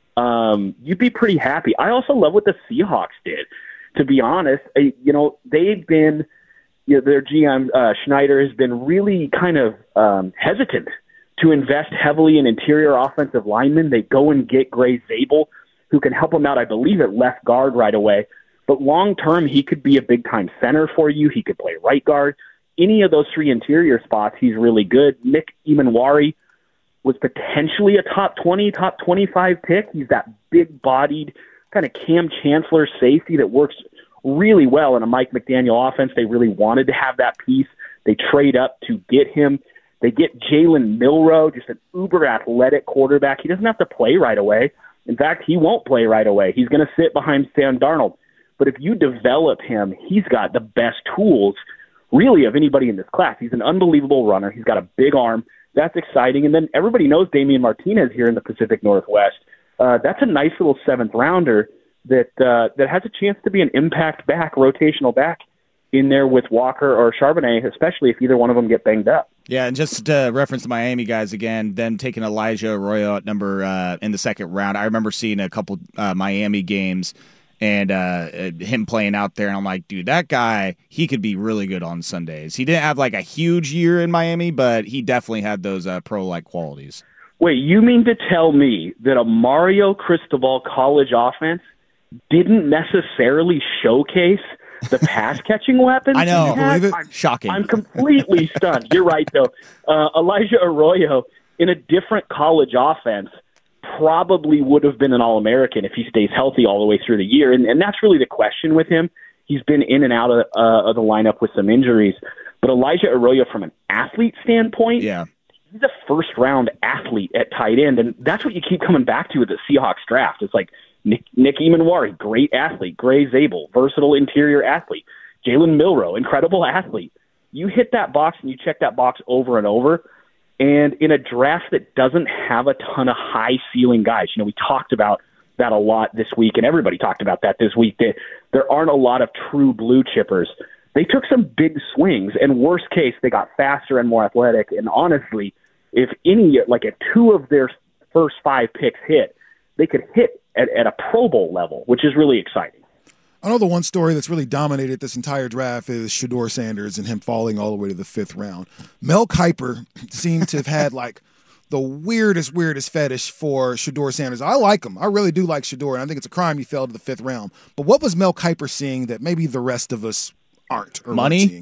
you'd be pretty happy. I also love what the Seahawks did. To be honest, they've been, their GM Schneider has been really kind of hesitant to invest heavily in interior offensive linemen. They go and get Gray Zabel, who can help them out, I believe, at left guard right away. But long-term, he could be a big-time center for you. He could play right guard. Any of those three interior spots, he's really good. Nick Emanwari was potentially a top 20, top 25 pick. He's that big-bodied kind of Cam Chancellor safety that works really well in a Mike McDaniel offense. They really wanted to have that piece. They trade up to get him. They get Jalen Milroe, just an uber-athletic quarterback. He doesn't have to play right away. In fact, he won't play right away. He's going to sit behind Sam Darnold. But if you develop him, he's got the best tools, really, of anybody in this class. He's an unbelievable runner. He's got a big arm. That's exciting. And then everybody knows Damian Martinez here in the Pacific Northwest. That's a nice little seventh-rounder that has a chance to be an impact back, rotational back in there with Walker or Charbonnet, especially if either one of them get banged up. Yeah, and just to reference the Miami guys again, them taking Elijah Arroyo at number in the second round. I remember seeing a couple Miami games and him playing out there, and I'm like, dude, that guy, he could be really good on Sundays. He didn't have a huge year in Miami, but he definitely had those pro-like qualities. Wait, you mean to tell me that a Mario Cristobal college offense didn't necessarily showcase the pass-catching weapons? I know. Believe it? Shocking. I'm completely stunned. You're right, though. Elijah Arroyo, in a different college offense, probably would have been an All-American if he stays healthy all the way through the year. And that's really the question with him. He's been in and out of the lineup with some injuries. But Elijah Arroyo, from an athlete standpoint, yeah, he's a first-round athlete at tight end. And that's what you keep coming back to with the Seahawks draft. It's like Nick Emanwari, great athlete. Gray Zabel, versatile interior athlete. Jalen Milroe, incredible athlete. You hit that box and you check that box over and over. And in a draft that doesn't have a ton of high-ceiling guys, we talked about that a lot this week, and everybody talked about that this week, that there aren't a lot of true blue chippers. They took some big swings, and worst case, they got faster and more athletic. And honestly, if if two of their first 5 picks hit, they could hit at a Pro Bowl level, which is really exciting. I know the one story that's really dominated this entire draft is Shedeur Sanders and him falling all the way to the 5th round. Mel Kiper seemed to have had the weirdest fetish for Shedeur Sanders. I like him. I really do like Shedeur, and I think it's a crime he fell to the 5th round. But what was Mel Kiper seeing that maybe the rest of us aren't? Or money?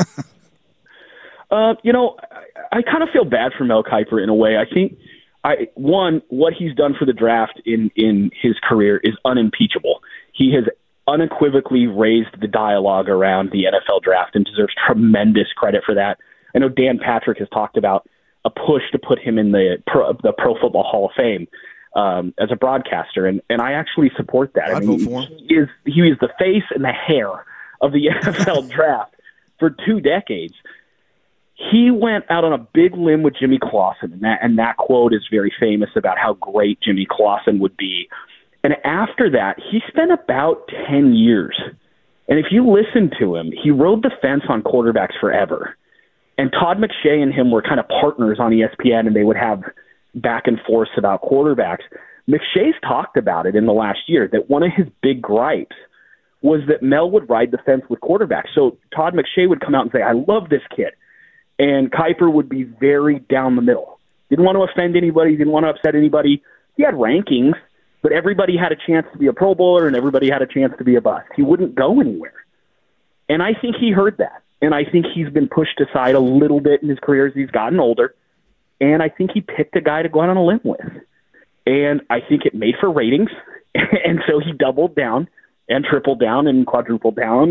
I kind of feel bad for Mel Kiper in a way. I think what he's done for the draft in his career is unimpeachable. He has unequivocally raised the dialogue around the NFL draft and deserves tremendous credit for that. I know Dan Patrick has talked about a push to put him in the Pro Football Hall of Fame as a broadcaster, and I actually support that. I'd vote for him. He is the face and the hair of the NFL draft for 2 decades. He went out on a big limb with Jimmy Clausen, and that quote is very famous about how great Jimmy Clausen would be. And after that, he spent about 10 years And if you listen to him, he rode the fence on quarterbacks forever. And Todd McShay and him were kind of partners on ESPN, and they would have back and forth about quarterbacks. McShay's talked about it in the last year, that one of his big gripes was that Mel would ride the fence with quarterbacks. So Todd McShay would come out and say, I love this kid. And Kiper would be very down the middle. Didn't want to offend anybody, didn't want to upset anybody. He had rankings, but everybody had a chance to be a Pro Bowler and everybody had a chance to be a bust. He wouldn't go anywhere. And I think he heard that. And I think he's been pushed aside a little bit in his career as he's gotten older. And I think he picked a guy to go out on a limb with. And I think it made for ratings. And so he doubled down and tripled down and quadrupled down.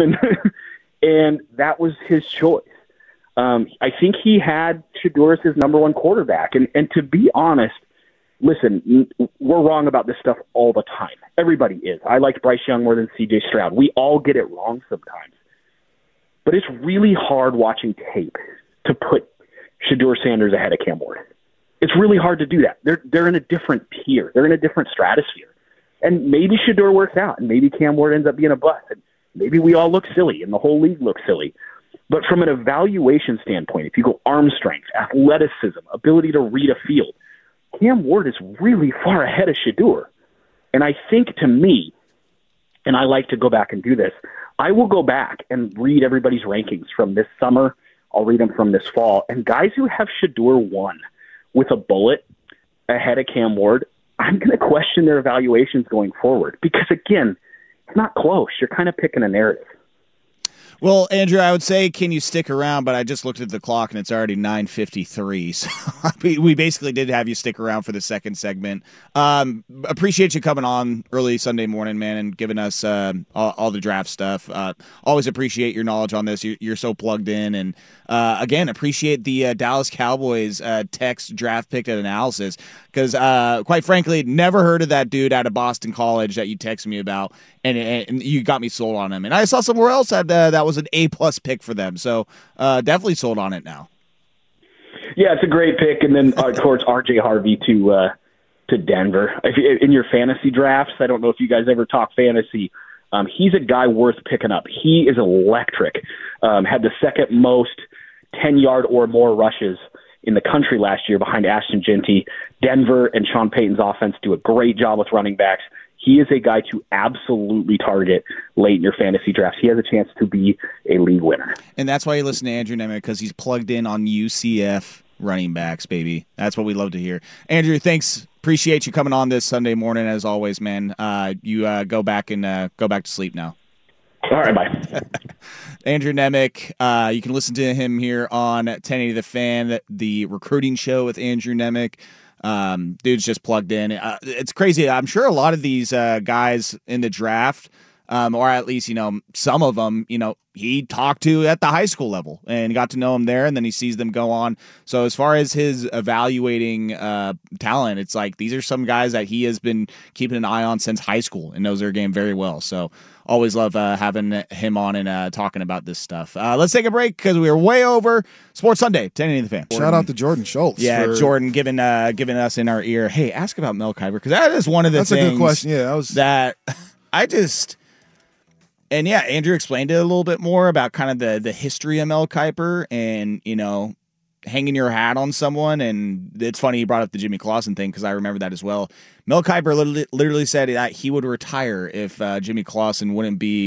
And that was his choice. I think he had Shedeur as his number one quarterback. And to be honest, listen, we're wrong about this stuff all the time. Everybody is. I like Bryce Young more than C.J. Stroud. We all get it wrong sometimes. But it's really hard watching tape to put Shedeur Sanders ahead of Cam Ward. It's really hard to do that. They're in a different tier. They're in a different stratosphere. And maybe Shedeur works out, and maybe Cam Ward ends up being a bust, and maybe we all look silly, and the whole league looks silly. But from an evaluation standpoint, if you go arm strength, athleticism, ability to read a field, Cam Ward is really far ahead of Shedeur. And I think, to me, and I like to go back and do this, I will go back and read everybody's rankings from this summer. I'll read them from this fall. And guys who have Shedeur 1 with a bullet ahead of Cam Ward, I'm going to question their evaluations going forward. Because, again, it's not close. You're kind of picking a narrative. Well, Andrew, I would say, can you stick around? But I just looked at the clock, and it's already 9:53. So we basically did have you stick around for the second segment. Appreciate you coming on early Sunday morning, man, and giving us all the draft stuff. Always appreciate your knowledge on this. You're so plugged in. And, again, appreciate the Dallas Cowboys text draft pick analysis because, quite frankly, never heard of that dude out of Boston College that you texted me about, and you got me sold on him. And I saw somewhere else that was an A-plus pick for them. So definitely sold on it now. Yeah, it's a great pick. And then, of course, R.J. Harvey to Denver. In your fantasy drafts, I don't know if you guys ever talk fantasy, he's a guy worth picking up. He is electric. Had the second most 10-yard or more rushes in the country last year behind Ashton Genty. Denver and Sean Payton's offense do a great job with running backs. He is a guy to absolutely target late in your fantasy drafts. He has a chance to be a league winner. And that's why you listen to Andrew Nemec, because he's plugged in on UCF running backs, baby. That's what we love to hear. Andrew, thanks. Appreciate you coming on this Sunday morning, as always, man. You go back to sleep now. All right, bye. Andrew Nemec, you can listen to him here on 1080 The Fan, the recruiting show with Andrew Nemec. Dude's just plugged in. It's crazy. I'm sure a lot of these guys in the draft, or at least, some of them, he talked to at the high school level and got to know them there, and then he sees them go on. So as far as his evaluating talent, it's like these are some guys that he has been keeping an eye on since high school and knows their game very well. So always love having him on and talking about this stuff. Let's take a break because we are way over. Sports Sunday, 1080 The Fan. Shout out to Jordan Schultz. Yeah, Jordan giving us in our ear, hey, ask about Mel Kiper, because that is one of the things. That's a good question. Yeah, that I just. And yeah, Andrew explained it a little bit more about kind of the history of Mel Kiper and, hanging your hat on someone. And it's funny he brought up the Jimmy Clausen thing because I remember that as well. Mel Kiper literally said that he would retire if Jimmy Clausen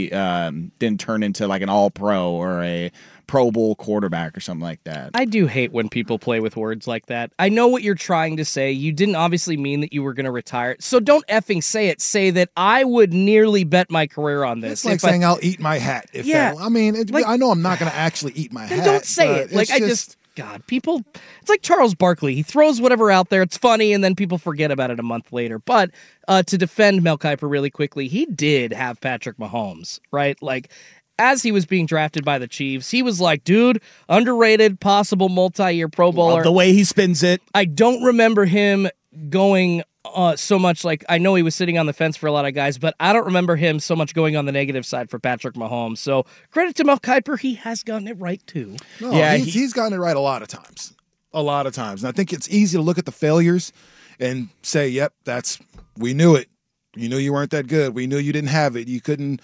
didn't turn into like an all-pro or a Pro Bowl quarterback or something like that. I do hate when people play with words like that. I know what you're trying to say. You didn't obviously mean that you were going to retire. So don't effing say it. Say that I would nearly bet my career on this. It's like saying I'll eat my hat. I know I'm not going to actually eat my hat. Don't say it. God, people, it's like Charles Barkley. He throws whatever out there. It's funny, and then people forget about it a month later. But to defend Mel Kiper really quickly, he did have Patrick Mahomes, right? Like, as he was being drafted by the Chiefs, he was like, dude, underrated, possible multi-year Pro Bowler. Love the way he spins it. I don't remember him going so much, like, I know he was sitting on the fence for a lot of guys, but I don't remember him so much going on the negative side for Patrick Mahomes. So credit to Mel Kiper, he has gotten it right too. No, yeah, he's gotten it right a lot of times. And I think it's easy to look at the failures and say, yep, we knew it. You knew you weren't that good. We knew you didn't have it. You couldn't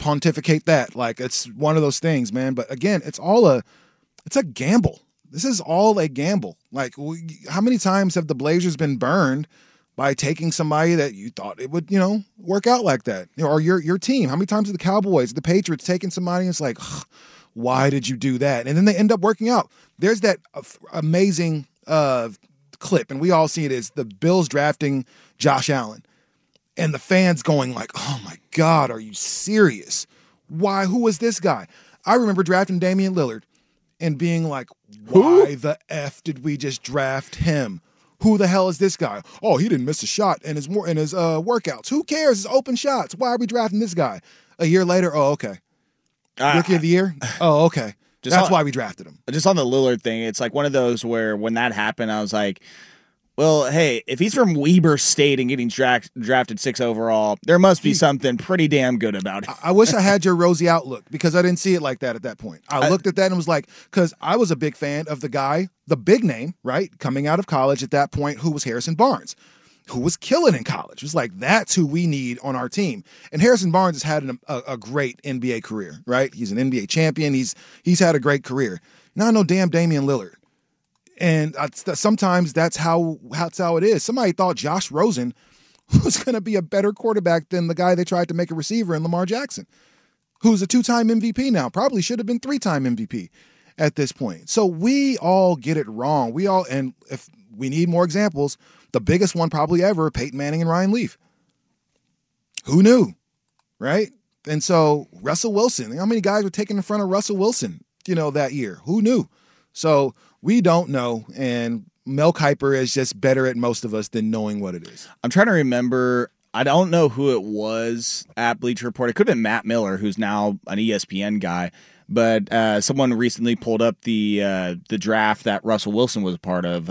pontificate that. Like, it's one of those things, man. But again, it's a gamble. This is all a gamble. Like, how many times have the Blazers been burned by taking somebody that you thought it would, work out like that? Or your team. How many times have the Cowboys, the Patriots taken somebody and it's like, why did you do that? And then they end up working out. There's that amazing clip, and we all see it, is the Bills drafting Josh Allen. And the fans going like, oh my God, are you serious? Why? Who was this guy? I remember drafting Damian Lillard and being like, why the F did we just draft him? Who the hell is this guy? Oh, he didn't miss a shot in his workouts. Who cares? It's open shots. Why are we drafting this guy? A year later, oh, okay. Rookie of the year? Oh, okay. That's why we drafted him. Just on the Lillard thing, it's like one of those where when that happened, I was like, well, hey, if he's from Weber State and getting drafted 6 overall, there must be something pretty damn good about it. I wish I had your rosy outlook because I didn't see it like that at that point. I looked at that and was like, because I was a big fan of the guy, the big name, right, coming out of college at that point, who was Harrison Barnes, who was killing in college. It was like, that's who we need on our team. And Harrison Barnes has had a great NBA career, right? He's an NBA champion. He's had a great career. Now I know damn Damian Lillard. And sometimes that's how it is. Somebody thought Josh Rosen was going to be a better quarterback than the guy they tried to make a receiver in Lamar Jackson, who's a 2-time MVP now, probably should have been 3-time MVP at this point. So we all get it wrong. And if we need more examples, the biggest one probably ever, Peyton Manning and Ryan Leaf. Who knew, right? And so Russell Wilson, how many guys were taken in front of Russell Wilson, that year? Who knew? So we don't know, and Mel Kiper is just better at most of us than knowing what it is. I'm trying to remember. I don't know who it was at Bleacher Report. It could have been Matt Miller, who's now an ESPN guy. But someone recently pulled up the draft that Russell Wilson was a part of,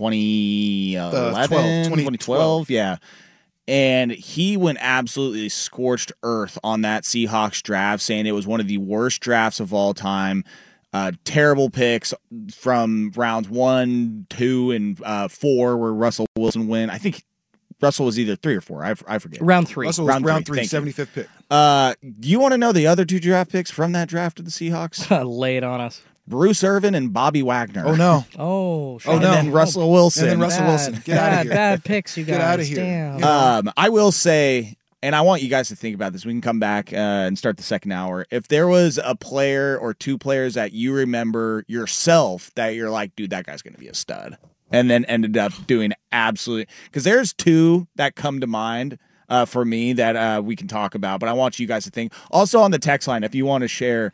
2012. Yeah. And he went absolutely scorched earth on that Seahawks draft, saying it was one of the worst drafts of all time. Terrible picks from rounds 1, 2, and 4 where Russell Wilson went. I think Russell was either 3 or 4. I forget. Round 3. Russell was round 3, 75th pick. Do you want to know the other 2 draft picks from that draft of the Seahawks? Lay it on us. Bruce Irvin and Bobby Wagner. Oh, no. Oh, and then Russell Wilson. And then Russell Wilson. Get out of here. Bad picks, you guys. Get out of here. Damn. I will say, and I want you guys to think about this. We can come back and start the second hour. If there was a player or 2 players that you remember yourself that you're like, dude, that guy's going to be a stud, and then ended up doing absolutely, because there's 2 that come to mind for me that we can talk about, but I want you guys to think. Also on the text line, if you want to share,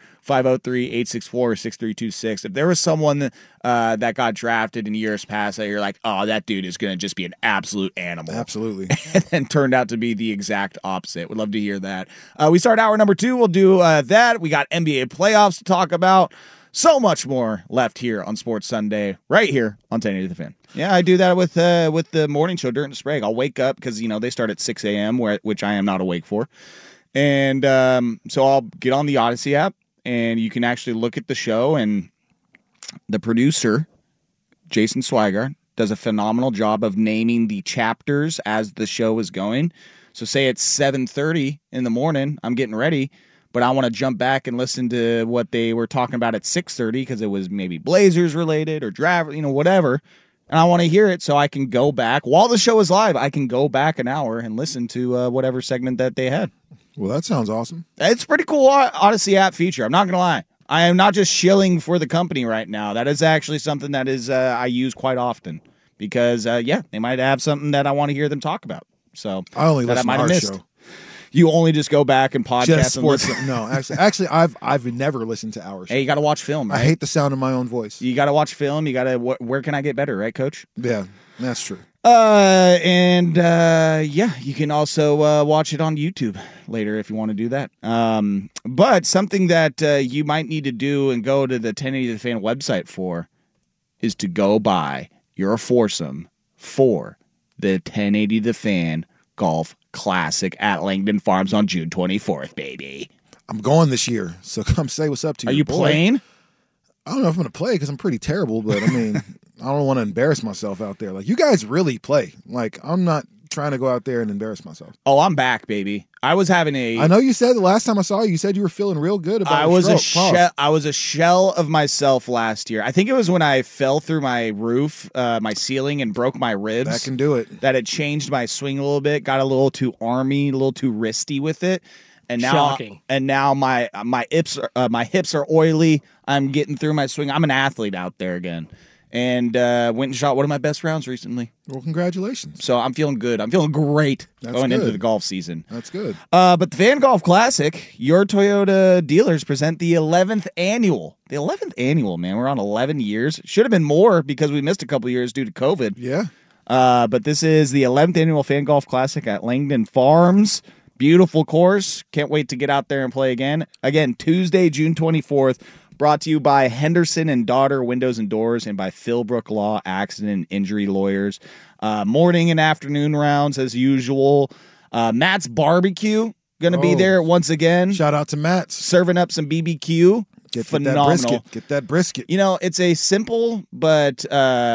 503-864-6326. If there was someone that got drafted in years past that you're like, oh, that dude is going to just be an absolute animal. Absolutely. And then turned out to be the exact opposite. Would love to hear that. We start hour number 2. We'll do that. We got NBA playoffs to talk about. So much more left here on Sports Sunday, right here on 1080 The Fan. Yeah, I do that with the morning show, Dirt and Sprague. I'll wake up because they start at 6 a.m., which I am not awake for. And so I'll get on the Odyssey app, and you can actually look at the show. And the producer, Jason Swigart, does a phenomenal job of naming the chapters as the show is going. So say it's 7:30 in the morning, I'm getting ready, but I want to jump back and listen to what they were talking about at 6:30 because it was maybe Blazers related or draft, whatever. And I want to hear it so I can go back while the show is live. I can go back an hour and listen to whatever segment that they had. Well, that sounds awesome. It's a pretty cool Odyssey app feature. I'm not going to lie. I am not just shilling for the company right now. That is actually something that is I use quite often because, they might have something that I want to hear them talk about. So I only listen to our show. You only just go back and podcast just and listen. Sports. No, actually, I've never listened to our show. Hey, you got to watch film, right? I hate the sound of my own voice. You got to watch film. You got to. Where can I get better, right, Coach? Yeah, that's true. You can also watch it on YouTube later if you want to do that. But something that you might need to do and go to the 1080 The Fan website for is to go buy your foursome for the 1080 The Fan Golf Classic at Langdon Farms on June 24th, baby. I'm going this year, so come say what's up to you. Are you playing? I don't know if I'm going to play because I'm pretty terrible, but I mean, I don't want to embarrass myself out there. Like, you guys really play. Like, I'm not trying to go out there and embarrass myself. Oh, I'm back, baby. I was having a. I know you said the last time I saw you, you said you were feeling real good about I your was stroke. I was a shell of myself last year. I think it was when I fell through my roof, my ceiling, and broke my ribs. That can do it. That it changed my swing a little bit. Got a little too army, a little too wristy with it. And now, Shocking. And now my hips are oily. I'm getting through my swing. I'm an athlete out there again. And went and shot one of my best rounds recently. Well, congratulations. So I'm feeling good. I'm feeling great going into good. the golf season. That's good. But the Fan Golf Classic, your Toyota dealers present the 11th annual. The 11th annual, man. We're on 11 years. Should have been more because we missed a couple years due to COVID. Yeah. But this is the 11th annual Fan Golf Classic at Langdon Farms. Beautiful course. Can't wait to get out there and play again. Again, Tuesday, June 24th. Brought to you by Henderson and Daughter Windows and Doors and by Philbrook Law Accident and Injury Lawyers. Morning and afternoon rounds as usual. Matt's Barbecue going to be there once again. Shout out to Matt. Serving up some BBQ. Phenomenal. Get that brisket. You know, it's a simple but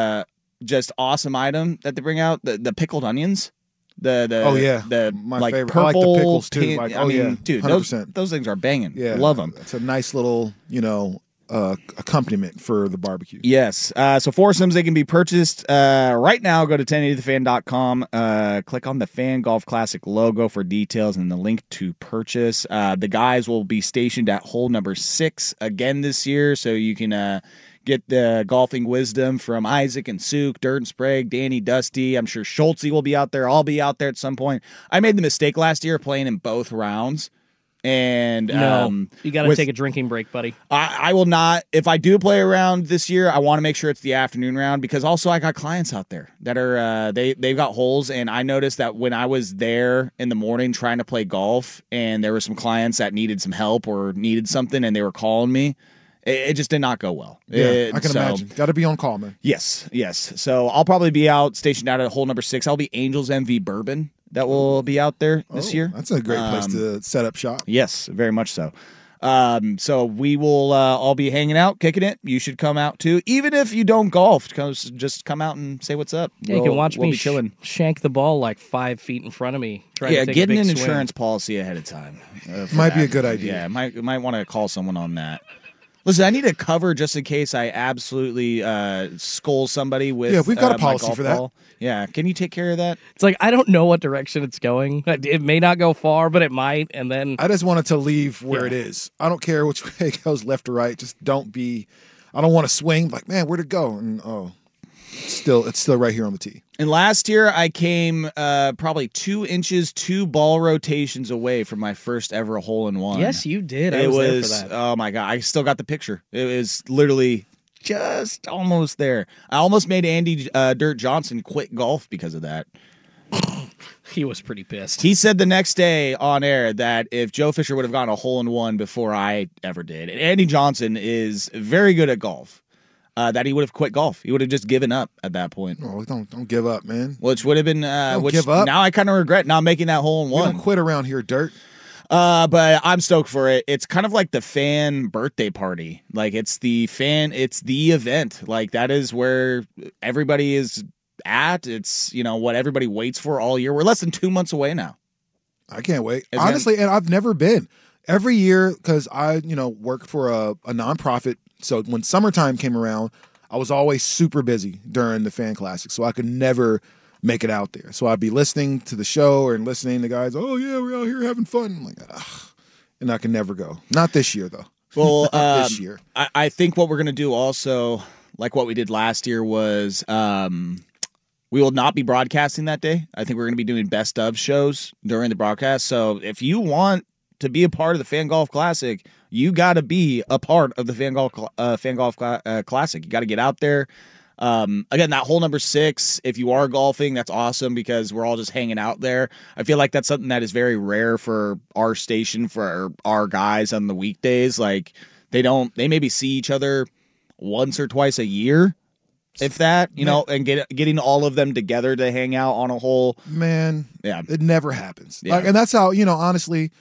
just awesome item that they bring out. The pickled onions. My favorite. Purple, I like the pickles too. Dude, 100%. those things are banging. Yeah, love them. It's a nice little accompaniment for the barbecue. Yes. So foursomes, they can be purchased right now. Go to 1080thefan.com. Click on the Fan Golf Classic logo for details and the link to purchase. The guys will be stationed at hole number 6 again this year, so you can get the golfing wisdom from Isaac and Suk, Dirt and Sprague, Danny, Dusty. I'm sure Schultze will be out there. I'll be out there at some point. I made the mistake last year of playing in both rounds. And no, you got to take a drinking break, buddy. I will not. If I do play a round this year, I want to make sure it's the afternoon round because also I got clients out there that are they've got holes, and I noticed that when I was there in the morning trying to play golf, and there were some clients that needed some help or needed something, and they were calling me. It just did not go well. Yeah, I can imagine. Got to be on call, man. Yes. So I'll probably be stationed out at hole number 6. I'll be Angels MV Bourbon that will be out there this year. That's a great place to set up shop. Yes, very much so. So we will all be hanging out, kicking it. You should come out too, even if you don't golf. Just come out and say what's up. Yeah, you can watch me be chilling. shank the ball like 5 feet in front of me. Getting an insurance policy ahead of time might be a good idea. Yeah, might want to call someone on that. Listen, I need a cover just in case I absolutely skull somebody with. Yeah, we've got a policy for that. Ball. Yeah, can you take care of that? It's like I don't know what direction it's going. It may not go far, but it might. And then I just want it to leave where it is. I don't care which way it goes, left or right. Just don't be. I don't want to swing. Like, man, where'd it go? And it's still right here on the tee. And last year, I came probably 2 inches, 2 ball rotations away from my first ever hole-in-one. Yes, you did. I was there for that. Oh, my God. I still got the picture. It was literally just almost there. I almost made Andy Dirt Johnson quit golf because of that. He was pretty pissed. He said the next day on air that if Joe Fisher would have gotten a hole-in-one before I ever did, and Andy Johnson is very good at golf, that he would have quit golf. He would have just given up at that point. Oh, don't give up, man. Which would have been give up. Now I kind of regret not making that hole in We one. don't quit around here, Dirt. But I'm stoked for it. It's kind of like the fan birthday party. Like it's the event. Like that is where everybody is at. It's what everybody waits for all year. We're less than 2 months away now. I can't wait. Honestly, and I've never been. Every year, because I, work for a nonprofit. So when summertime came around, I was always super busy during the Fan Classic. So I could never make it out there. So I'd be listening to the show and listening to guys, oh, yeah, we're out here having fun. I'm like, ugh. And I can never go. Not this year, though. Well, this year. I think what we're going to do also, like what we did last year, was we will not be broadcasting that day. I think we're going to be doing best of shows during the broadcast. So if you want to be a part of the Fan Golf Classic, you got to be a part of the Fan Golf Classic. You got to get out there. Again, that hole number 6, if you are golfing, that's awesome because we're all just hanging out there. I feel like that's something that is very rare for our station, for our guys on the weekdays. Like they maybe see each other once or twice a year, if that, and getting all of them together to hang out on a hole. Man, yeah, it never happens. Yeah. And that's how, honestly,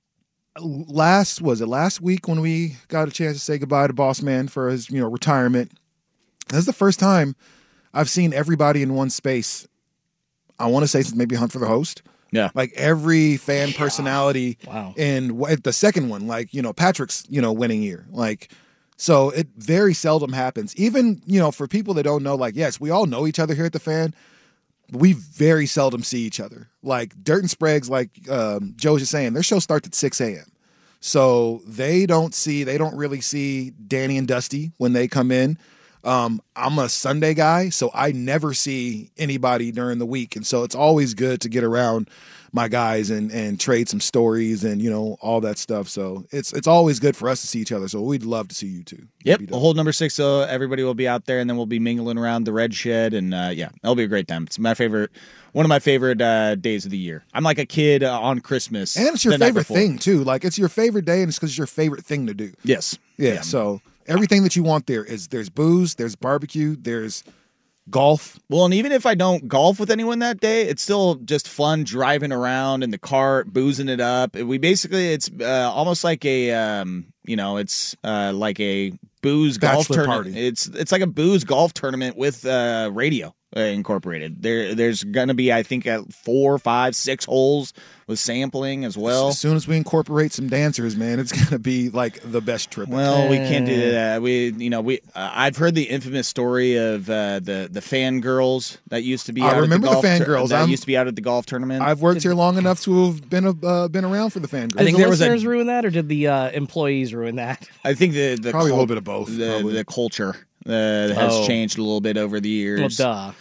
last week when we got a chance to say goodbye to Boss Man for his, retirement. This is the first time I've seen everybody in one space. I want to say since maybe Hunt for the Host. Yeah. Like every fan personality Wow. in the second one, like, Patrick's, winning year. Like, so it very seldom happens. Even, for people that don't know, like, yes, we all know each other here at the Fan. We very seldom see each other. Like Dirt and Spragues, like Joe was just saying, their show starts at 6 a.m. So they don't really see Danny and Dusty when they come in. I'm a Sunday guy, so I never see anybody during the week. And so it's always good to get around my guys and trade some stories and, all that stuff. So it's always good for us to see each other. So we'd love to see you too. Yep. We'll hold number 6. So everybody will be out there, and then we'll be mingling around the Red Shed. And that'll be a great time. It's one of my favorite days of the year. I'm like a kid on Christmas. And it's your favorite thing too. Like it's your favorite day, and it's because it's your favorite thing to do. Yes. Yeah. So everything that you want there's booze, there's barbecue, there's golf. Well, and even if I don't golf with anyone that day, it's still just fun driving around in the cart, boozing it up. It's almost like a it's like a booze golf Bachelor tournament. party. It's like a booze golf tournament with radio incorporated. There's gonna be, I think, 4, 5, 6 holes with sampling as well. As soon as we incorporate some dancers, man, it's gonna be like the best trip. Well, we can't do that. I've heard the infamous story of the fangirls that used to be. I remember the fangirls. That used to be out at the golf tournament. I've worked here long enough to have been around for the fangirls. Did the there was listeners ruin that, or did the employees ruin that? I think the probably a little bit of both. The culture has changed a little bit over the years. Well, duh.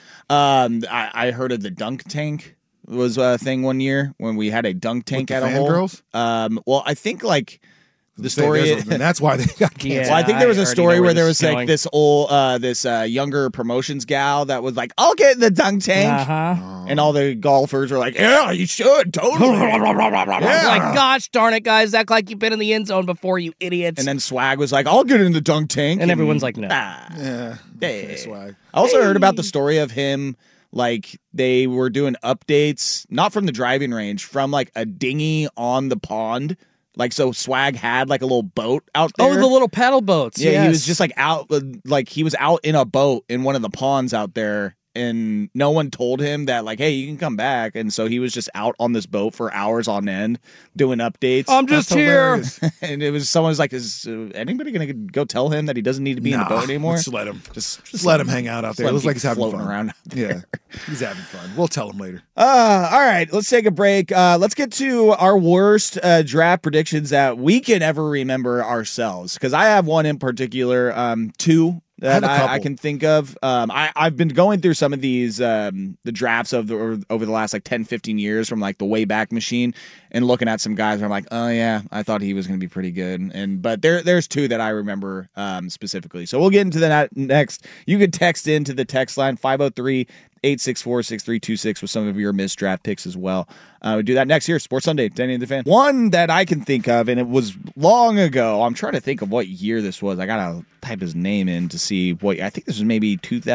I heard of the dunk tank was a thing one year when we had a dunk tank With the at a hole. fangirls? Well, I think like the story. And that's why they got canceled. Yeah. Well, I think there was a I already story know where where there this was is like going. this younger promotions gal that was like, "I'll get in the dunk tank," Uh-huh. and all the golfers were like, "Yeah, you should totally." Yeah. Like, gosh darn it, guys, act like you've been in the end zone before, you idiots. And then Swag was like, "I'll get in the dunk tank," And everyone's like, no. Yeah. Hey. Swag. I also heard about the story of him, like they were doing updates, not from the driving range, from like a dinghy on the pond. Like, so Swag had like a little boat out there. Oh, the little paddle boats. Yeah, yes. he was just like out, like he was out in a boat in one of the ponds out there, and no one told him that, like, hey, you can come back. And so he was just out on this boat for hours on end doing updates. I'm just That's here. hilarious. And it was someone's like, is anybody going to go tell him that he doesn't need to be in the boat anymore? Just let him. Just Let him hang out out there. It let looks him like keep he's having floating fun. around. Yeah, he's having fun. We'll tell him later. All right, let's take a break. Let's get to our worst draft predictions that we can ever remember ourselves. Because I have one in particular, 2 that I can think of. I've been going through some of these, the drafts over the last like 10, 15 years from like the Wayback Machine, and looking at some guys where I'm like, oh yeah, I thought he was going to be pretty good. But there's 2 that I remember specifically. So we'll get into that next. You could text into the text line 503-864-6326 with some of your missed draft picks as well. We do that next year, Sports Sunday, Danny and the Fan. One that I can think of, and it was long ago. I'm trying to think of what year this was. I gotta type his name in to see what. I think this was maybe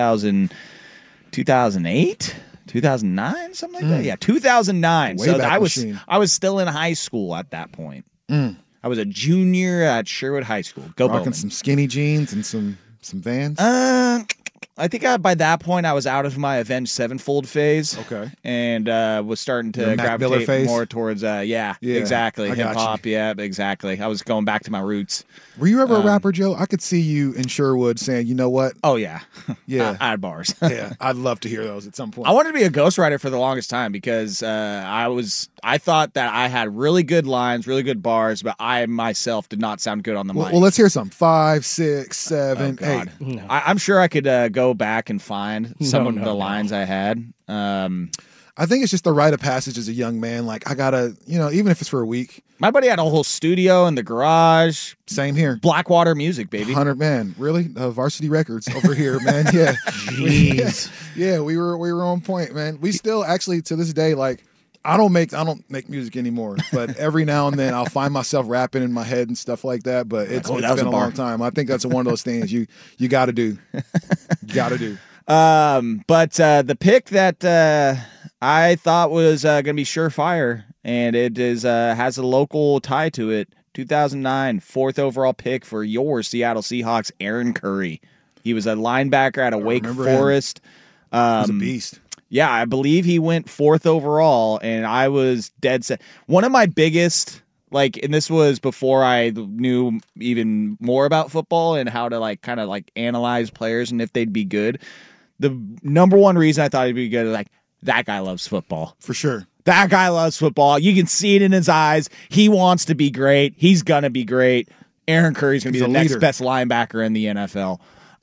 2008, 2009, something like that. Yeah, 2009. So Wayback I Machine. was still in high school at that point. I was a junior at Sherwood High School. Go Rocking Bowman. some skinny jeans and some Vans. I think by that point I was out of my Avenged Sevenfold phase. Okay. And was starting Your to Mac Miller gravitate phase? more towards, Yeah, exactly. I got Hip hop, yeah, exactly. I was going back to my roots. Were you ever a rapper, Joe? I could see you in Sherwood saying, you know what? Oh, yeah. Yeah. I had bars. Yeah, I'd love to hear those at some point. I wanted to be a ghostwriter for the longest time because I thought that I had really good lines, really good bars, but I myself did not sound good on the mic. Well, let's hear some. 5, 6, 7, 8. God. I'm sure I could go back and find some of the lines I had. I think it's just the rite of passage as a young man. Like, I gotta, even if it's for a week. My buddy had a whole studio in the garage. Same here. Blackwater Music, baby. 100, man. Really? Varsity Records over here, man. Yeah. Jeez. Yeah, we were on point, man. We still actually to this day, like, I don't make music anymore, but every now and then I'll find myself rapping in my head and stuff like that. But it's that was been a a bar. long time. I think that's one of those things you got to do. You got to do. But the pick that I thought was going to be surefire, and it is has a local tie to it. 2009, 4th overall pick for your Seattle Seahawks, Aaron Curry. He was a linebacker out of Wake remember him. Forest. He's a beast. Yeah, I believe he went 4th overall, and I was dead set. One of my biggest, and this was before I knew even more about football and how to kind of analyze players and if they'd be good. The number one reason I thought he'd be good is that guy loves football. For sure. That guy loves football. You can see it in his eyes. He wants to be great. He's going to be great. Aaron Curry's going to be the next best linebacker in the NFL.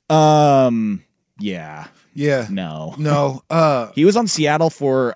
Yeah. Yeah. No. No. He was on Seattle for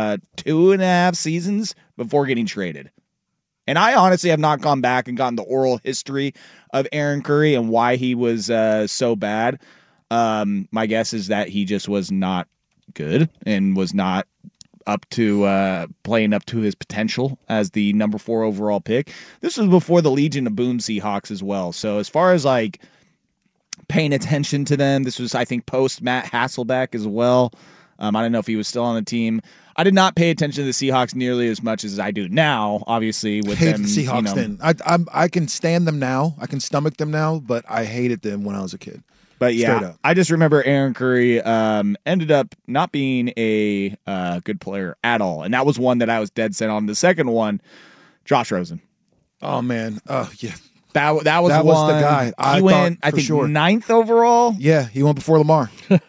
2.5 seasons before getting traded. And I honestly have not gone back and gotten the oral history of Aaron Curry and why he was so bad. My guess is that he just was not good and was not up to playing up to his potential as the number 4 overall pick. This was before the Legion of Boom Seahawks as well. So as far as paying attention to them, this was, I think, post Matt Hasselbeck as well. I don't know if he was still on the team. I did not pay attention to the Seahawks nearly as much as I do now, obviously, with Hate them. the Seahawks then. I can stand them now. I can stomach them now, but I hated them when I was a kid. But yeah, I just remember Aaron Curry ended up not being a good player at all. And that was one that I was dead set on. The second one, Josh Rosen. Oh, man. Oh, yeah. That was the guy. He went, I think, 9th overall. Yeah, he went before Lamar.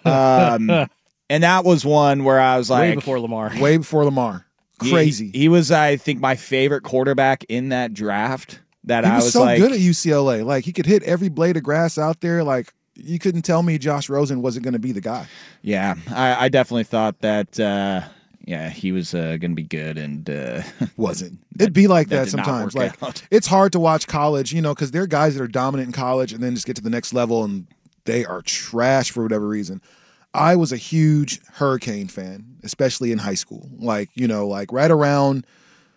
And that was one where I was way before Lamar. Way before Lamar. Crazy. He was, I think, my favorite quarterback in that draft. That I was so good at UCLA. He could hit every blade of grass out there. You couldn't tell me Josh Rosen wasn't going to be the guy. Yeah, I definitely thought that. He was going to be good, and wasn't. It'd be like that sometimes. It's hard to watch college, because there are guys that are dominant in college and then just get to the next level and they are trash for whatever reason. I was a huge Hurricane fan, especially in high school. Right around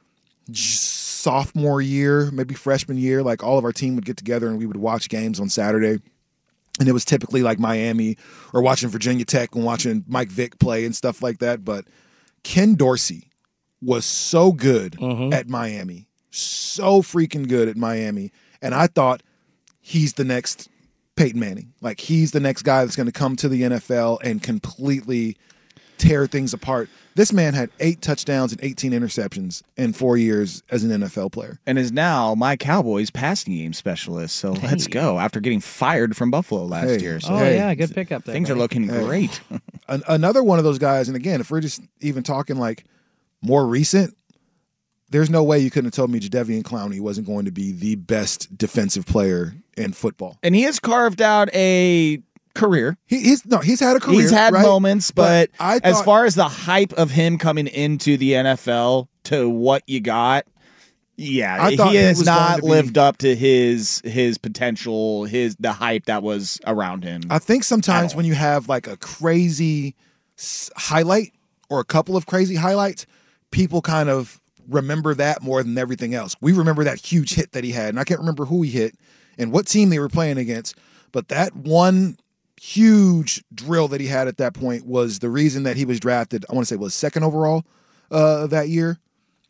sophomore year, maybe freshman year, all of our team would get together and we would watch games on Saturday. And it was typically Miami or watching Virginia Tech and watching Mike Vick play and stuff like that. But Ken Dorsey was so good at Miami, so freaking good at Miami. And I thought he's the next Peyton Manning. He's the next guy that's going to come to the NFL and completely tear things apart. This man had 8 touchdowns and 18 interceptions in 4 years as an NFL player. And is now my Cowboys passing game specialist. So let's go after getting fired from Buffalo last year. So yeah, good pickup there. Things are looking great. Another one of those guys, and again, if we're just even talking more recent, there's no way you couldn't have told me Jadeveon Clowney wasn't going to be the best defensive player in football. And he has carved out a career. He's had a career. He's had moments, but as far as the hype of him coming into the NFL to what you got, he has not lived up to his potential, the hype that was around him. I think sometimes when you have a crazy highlight or a couple of crazy highlights, people kind of remember that more than everything else. We remember that huge hit that he had, and I can't remember who he hit and what team they were playing against, but that one huge drill that he had at that point was the reason that he was drafted. I want to say was 2nd overall that year.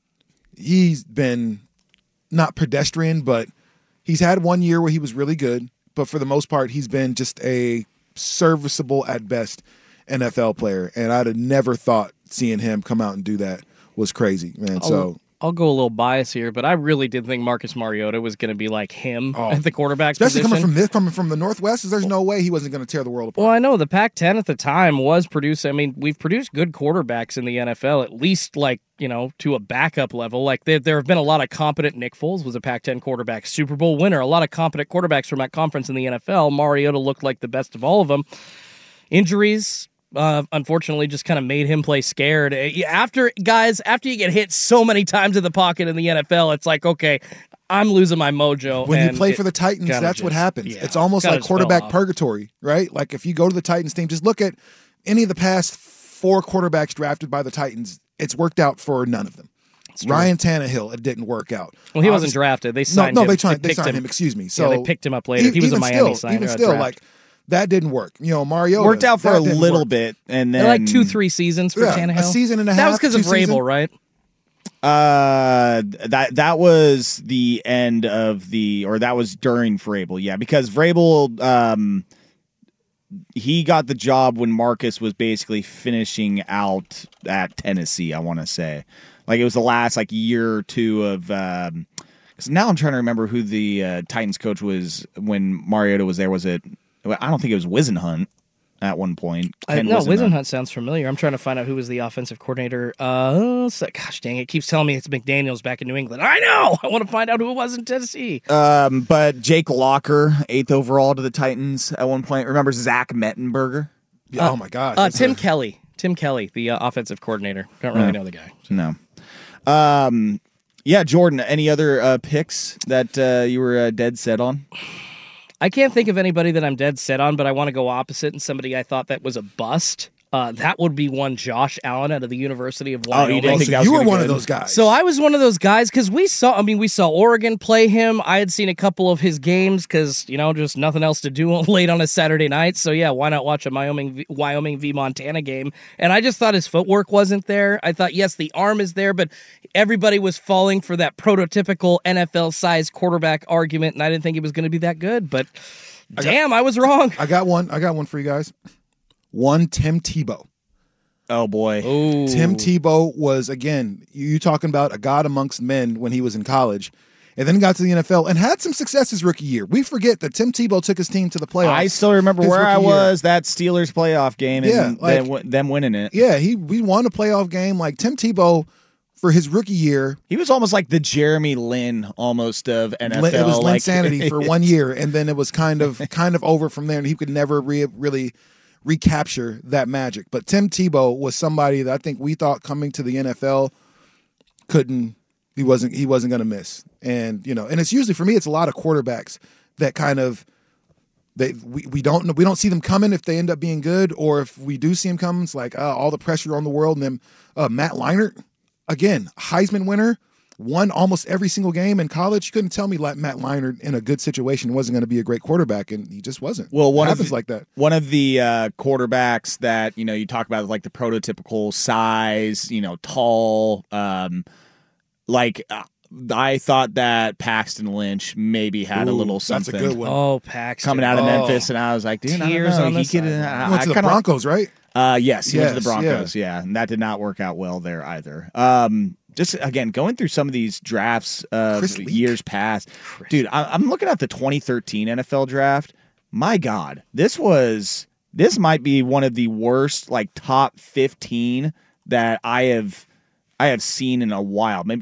He's been not pedestrian, but he's had 1 year where he was really good. But for the most part, he's been just a serviceable at best NFL player. And I'd have never thought seeing him come out and do that was crazy, man. I'll go a little biased here, but I really did think Marcus Mariota was going to be like him at the quarterback especially position. coming from the Northwest. There's no way he wasn't going to tear the world apart. Well, I know the Pac-10 at the time was producing. I mean, we've produced good quarterbacks in the NFL, at least to a backup level. There have been a lot of competent. Nick Foles was a Pac-10 quarterback, Super Bowl winner. A lot of competent quarterbacks from that conference in the NFL. Mariota looked like the best of all of them. Injuries. Unfortunately, just kind of made him play scared. After you get hit so many times in the pocket in the NFL, it's okay, I'm losing my mojo. When you play for the Titans, that's what happens. It's almost like quarterback purgatory, right? If you go to the Titans team, just look at any of the past 4 quarterbacks drafted by the Titans. It's worked out for none of them. Ryan Tannehill, it didn't work out. Well, he wasn't drafted. They signed him. They signed him. Excuse me. So they picked him up later. He was a Miami signer. Even still, that didn't work. Mariota worked out for a little bit, and then 2-3 seasons for Tannehill. A season and a half. That was because of Vrabel, right? That was the end of that was during Vrabel, yeah, because Vrabel he got the job when Marcus was basically finishing out at Tennessee, I want to say. Like, it was the last, like, year or two of because now I'm trying to remember who the Titans coach was when Mariota was there. Was it, I don't think it was Wisenhunt at one point. No, Wisenhunt sounds familiar. I'm trying to find out who was the offensive coordinator. Gosh dang, it keeps telling me it's McDaniels back in New England. I know! I want to find out who it was in Tennessee. But Jake Locker, 8th overall to the Titans at one point. Remember Zach Mettenberger? Oh, my gosh. Tim Kelly. Tim Kelly, the offensive coordinator. Don't really know the guy. So. No. Yeah, Jordan, any other picks that you were dead set on? I can't think of anybody that I'm dead set on, but I want to go opposite and somebody I thought that was a bust. That would be one Josh Allen out of the University of Wyoming. You didn't think that was you were one good? of those guys. So I was one of those guys because we saw Oregon play him. I had seen a couple of his games because, just nothing else to do late on a Saturday night. So yeah, why not watch a Wyoming v Montana game? And I just thought his footwork wasn't there. I thought, yes, the arm is there, but everybody was falling for that prototypical NFL-sized quarterback argument, and I didn't think he was going to be that good. But I was wrong. I got one for you guys. One, Tim Tebow. Oh, boy. Ooh. Tim Tebow was, again, you talking about a god amongst men when he was in college, and then got to the NFL and had some success his rookie year. We forget that Tim Tebow took his team to the playoffs. I still remember his where I rookie year. was, that Steelers playoff game, and them winning it. Yeah, we won a playoff game. Like, Tim Tebow, for his rookie year, He was almost like the Jeremy Lin almost of NFL. it was like Linsanity for 1 year, and then it was kind of over from there, and he could never really recapture that magic. But Tim Tebow was somebody that I think we thought coming to the NFL he wasn't going to miss. And and it's usually, for me, it's a lot of quarterbacks that kind of we don't see them coming if they end up being good, or if we do see them coming, it's like all the pressure on the world. And then Matt Leinart, again, Heisman winner, won almost every single game in college. You couldn't tell me like Matt Leinart in a good situation wasn't going to be a great quarterback, and he just wasn't. Well, it happens like that. One of the quarterbacks that you talk about, like the prototypical size, tall, I thought that Paxton Lynch maybe had a little something. That's a good one. Oh, Paxton. Coming out of Memphis, and I was like, dude, Tears I don't on know. the He could. He went to the Broncos, right? Yes, he went to the Yes, Broncos. Yeah, and that did not work out well there either. Just again going through some of these drafts of Chris Leak. years past, dude. I'm looking at the 2013 NFL draft. My God, this might be one of the worst top 15 that I have seen in a while. Maybe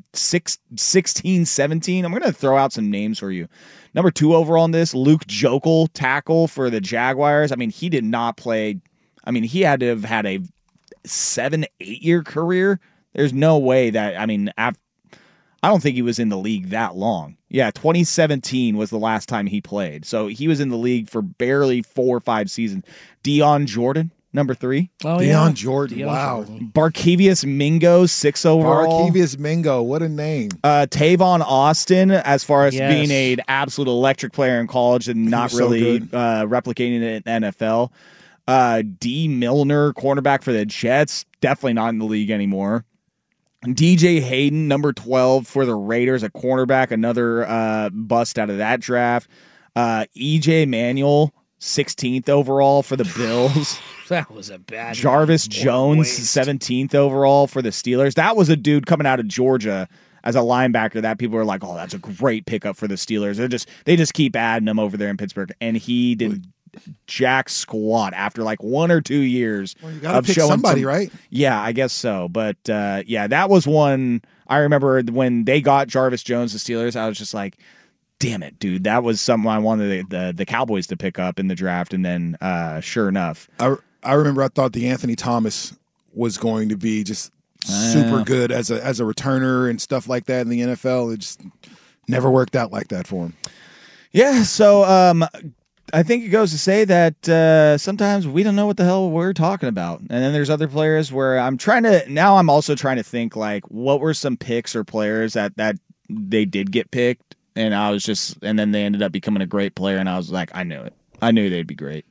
16, 17. I'm going to throw out some names for you. Number 2 overall in this, Luke Joeckel, tackle for the Jaguars. I mean, he did not play. I mean, he had to have had a 7-8 year career. There's no way that, I don't think he was in the league that long. Yeah, 2017 was the last time he played. So he was in the league for barely 4 or 5 seasons. Deion Jordan, number 3. Oh, Deion Jordan. Deion Wow. Jordan. Barkevius Mingo, 6 overall. Barkevius Mingo. What a name. Tavon Austin, as far as Yes. being an absolute electric player in college and not was so really good. replicating it in NFL. D. Milner, cornerback for the Jets, definitely not in the league anymore. DJ Hayden, number 12 for the Raiders, a cornerback, another bust out of that draft. EJ Manuel, 16th overall for the Bills. That was a bad Jarvis Jones, waste. 17th overall for the Steelers. That was a dude coming out of Georgia as a linebacker that people were like, oh, that's a great pickup for the Steelers. They just keep adding him over there in Pittsburgh. And he did jack squat after 1 or 2 years. Well, you got to of pick showing somebody, right? Yeah, I guess so. But yeah, that was one. I remember when they got Jarvis Jones, the Steelers, I was just like, damn it, dude. That was something I wanted the Cowboys to pick up in the draft. And then sure enough. I remember I thought the Anthony Thomas was going to be just super good as a returner and stuff like that in the NFL. It just never worked out like that for him. Yeah, so I think it goes to say that sometimes we don't know what the hell we're talking about. And then there's other players where I'm also trying to think what were some picks or players that they did get picked, and and then they ended up becoming a great player, and I was like, I knew it. I knew they'd be great.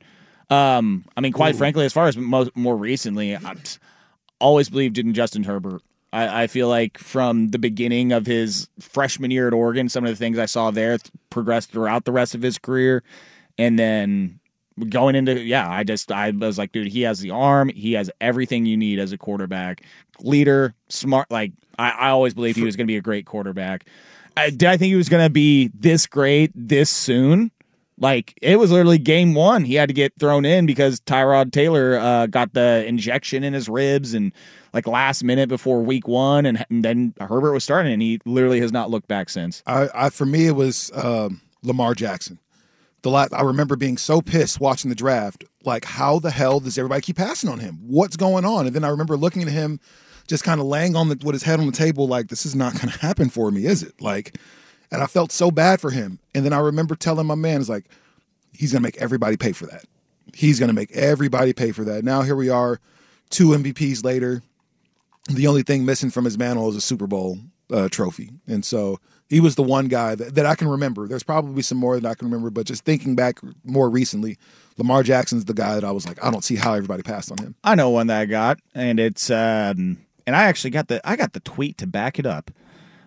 Quite frankly, as far as more recently, I've always believed in Justin Herbert. I feel like from the beginning of his freshman year at Oregon, some of the things I saw there progressed throughout the rest of his career. And then going into, I was like, dude, he has the arm. He has everything you need as a quarterback. Leader, smart. Like, I always believed he was going to be a great quarterback. Did I think he was going to be this great this soon? Like, it was literally game one. He had to get thrown in because Tyrod Taylor got the injection in his ribs and like last minute before week one. And then Herbert was starting and he literally has not looked back since. For me, it was Lamar Jackson. I remember being so pissed watching the draft. Like, how the hell does everybody keep passing on him? What's going on? And then I remember looking at him just kind of laying with his head on the table like, this is not going to happen for me, is it? Like, and I felt so bad for him. And then I remember telling my man, it's like, he's going to make everybody pay for that. He's going to make everybody pay for that. Now here we are, 2 MVPs later. The only thing missing from his mantle is a Super Bowl trophy. And so he was the one guy that I can remember. There's probably some more that I can remember, but just thinking back more recently, Lamar Jackson's the guy that I was like, I don't see how everybody passed on him. I know one that I got, and it's and I actually got the tweet to back it up.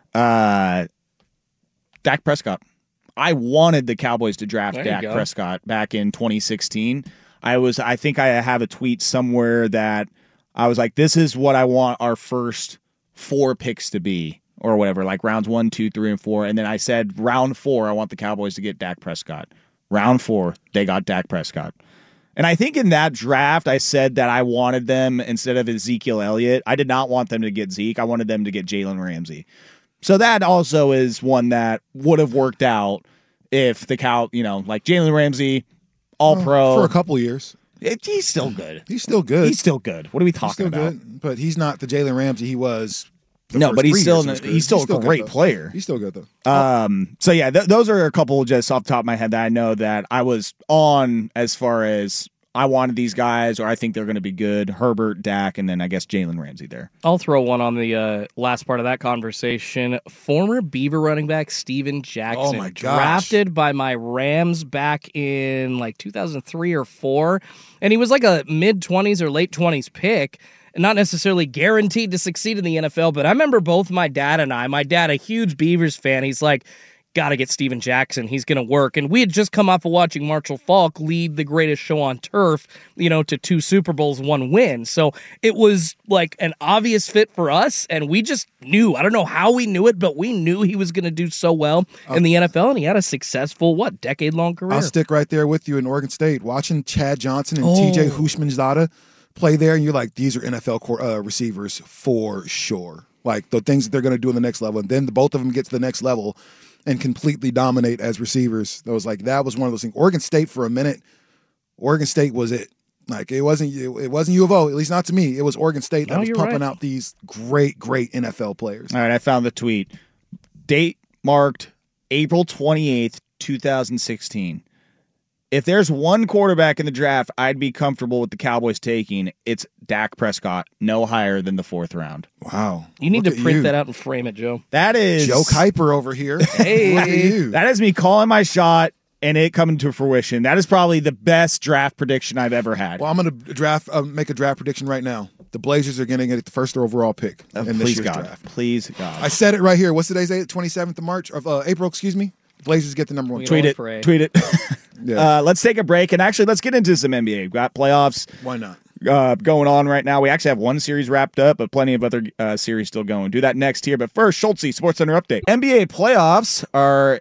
Dak Prescott. I wanted the Cowboys to draft Dak Prescott back in 2016. I think I have a tweet somewhere that I was like, this is what I want our first 4 picks to be, or whatever, like rounds 1, 2, 3, and 4. And then I said, round 4, I want the Cowboys to get Dak Prescott. Round 4, they got Dak Prescott. And I think in that draft, I said that I wanted them, instead of Ezekiel Elliott, I did not want them to get Zeke. I wanted them to get Jalen Ramsey. So that also is one that would have worked out if the like Jalen Ramsey, all-pro. For a couple of years. He's still good. He's still good. He's still good. What are we talking about? Good, but he's not the Jalen Ramsey he was. No, but he's still a great player. He's still good, though. So, yeah, those are a couple just off the top of my head that I know that I was on as far as I wanted these guys, or I think they're going to be good. Herbert, Dak, and then I guess Jalen Ramsey there. I'll throw one on the last part of that conversation. Former Beaver running back Steven Jackson, oh my gosh, drafted by my Rams back in like 2003 or 4, and he was like a mid-20s or late 20s pick. Not necessarily guaranteed to succeed in the NFL, but I remember both my dad and I, my dad, a huge Beavers fan, he's like, got to get Steven Jackson. He's going to work. And we had just come off of watching Marshall Faulk lead the greatest show on turf, to 2 Super Bowls, 1 win. So it was like an obvious fit for us, and we just knew. I don't know how we knew it, but we knew he was going to do so well in the NFL, and he had a successful, decade-long career. I'll stick right there with you in Oregon State. Watching Chad Johnson and TJ Houshmandzadeh play there, and you're like, these are NFL receivers for sure. Like, the things that they're going to do in the next level. And then both of them get to the next level and completely dominate as receivers. That was one of those things. Oregon State for a minute, Oregon State was it. Like, it wasn't U of O, at least not to me. It was Oregon State that was pumping out these great, great NFL players. All right, I found the tweet. Date marked April 28th, 2016. If there's one quarterback in the draft I'd be comfortable with the Cowboys taking, it's Dak Prescott, no higher than the 4th round. Wow. You need to print that out and frame it, Joe. That is Joe Kuiper over here. Hey. Look at you. That is me calling my shot and it coming to fruition. That is probably the best draft prediction I've ever had. Well, I'm going to make a draft prediction right now. The Blazers are going to get the first overall pick in this year's draft. Please, God. I said it right here. What's today's date? 27th of April, excuse me. The Blazers get the number 1 Tweet pick. Tweet it. Yeah. Let's take a break and actually let's get into some NBA. We've got playoffs. Why not? Going on right now. We actually have one series wrapped up, but plenty of other series still going. Do that next here. But first, Schultz Sports Center update. NBA playoffs are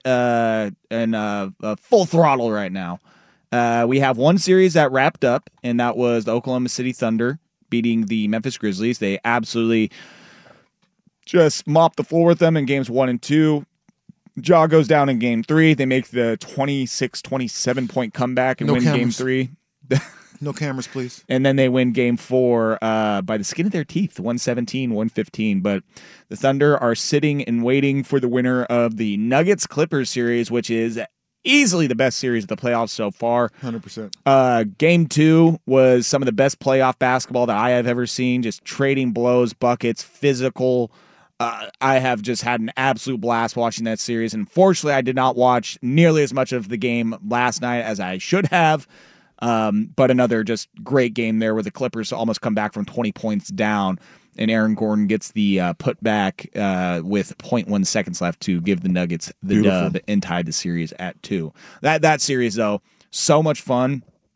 in full throttle right now. We have one series that wrapped up, and that was the Oklahoma City Thunder beating the Memphis Grizzlies. They absolutely just mopped the floor with them in games 1 and 2. Ja goes down in game 3. They make the 26-27 point comeback and win game 3. No cameras, please. And then they win game 4 by the skin of their teeth, 117-115. But the Thunder are sitting and waiting for the winner of the Nuggets-Clippers series, which is easily the best series of the playoffs so far. 100%. Game 2 was some of the best playoff basketball that I have ever seen, just trading blows, buckets, physical. I have just had an absolute blast watching that series. Unfortunately, I did not watch nearly as much of the game last night as I should have. But another just great game there where the Clippers almost come back from 20 points down, and Aaron Gordon gets the putback with 0.1 seconds left to give the Nuggets the dub and tie the series at 2. That series, though, so much fun.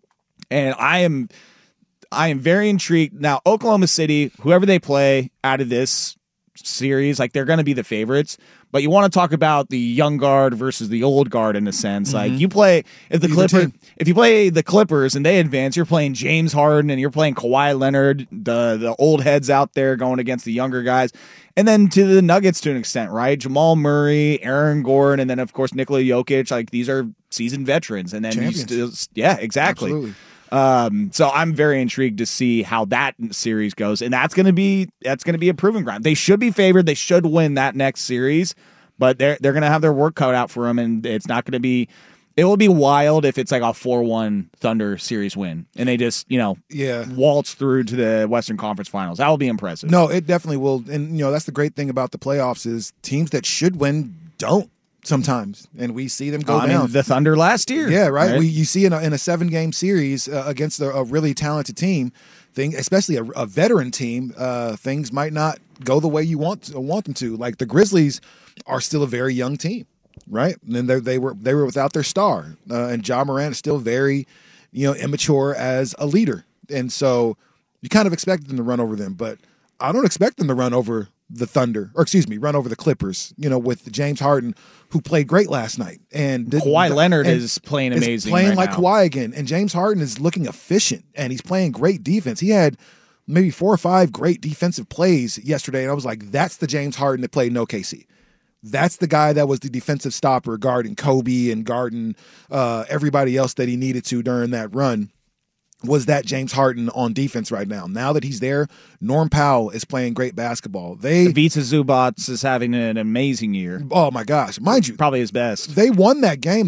And I am very intrigued. Now, Oklahoma City, whoever they play out of this series, like they're going to be the favorites. But you want to talk about the young guard versus the old guard in a sense. Like you play if you play the Clippers and they advance, you're playing James Harden and you're playing Kawhi Leonard, the old heads out there going against the younger guys. And then to the Nuggets to an extent, right? Jamal Murray, Aaron Gordon, and then of course Nikola Jokic. Like these are seasoned veterans. And then champions. Exactly. Absolutely. So I'm very intrigued to see how that series goes, and that's going to be a proving ground. They should be favored. They should win that next series, but they're going to have their work cut out for them, and it's not going to be. It will be wild if it's like a 4-1 Thunder series win, and they just waltz through to the Western Conference Finals. That will be impressive. No, it definitely will, and that's the great thing about the playoffs is teams that should win don't. Sometimes, and we see them go down. I mean, the Thunder last year. Yeah, right. You see in a 7-game series against a really talented team, especially a veteran team, things might not go the way you want them to. Like the Grizzlies are still a very young team, right? And then they were without their star, and Ja Morant is still very, immature as a leader, and so you kind of expect them to run over them, but I don't expect them to run over the Thunder, run over the Clippers, with James Harden, who played great last night. And Kawhi Leonard is playing amazing. Playing right like now. Kawhi again. And James Harden is looking efficient, and he's playing great defense. He had maybe 4 or 5 great defensive plays yesterday, and I was like, that's the James Harden that played in OKC. That's the guy that was the defensive stopper guarding Kobe and guarding everybody else that he needed to during that run. Was that James Harden on defense right now? Now that he's there, Norm Powell is playing great basketball. Ivica Zubac is having an amazing year. Oh my gosh, mind you, probably his best. They won that game.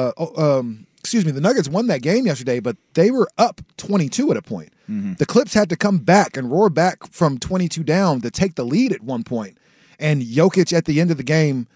The Nuggets won that game yesterday, but they were up 22 at a point. Mm-hmm. The Clips had to come back and roar back from 22 down to take the lead at one point. And Jokic at the end of the game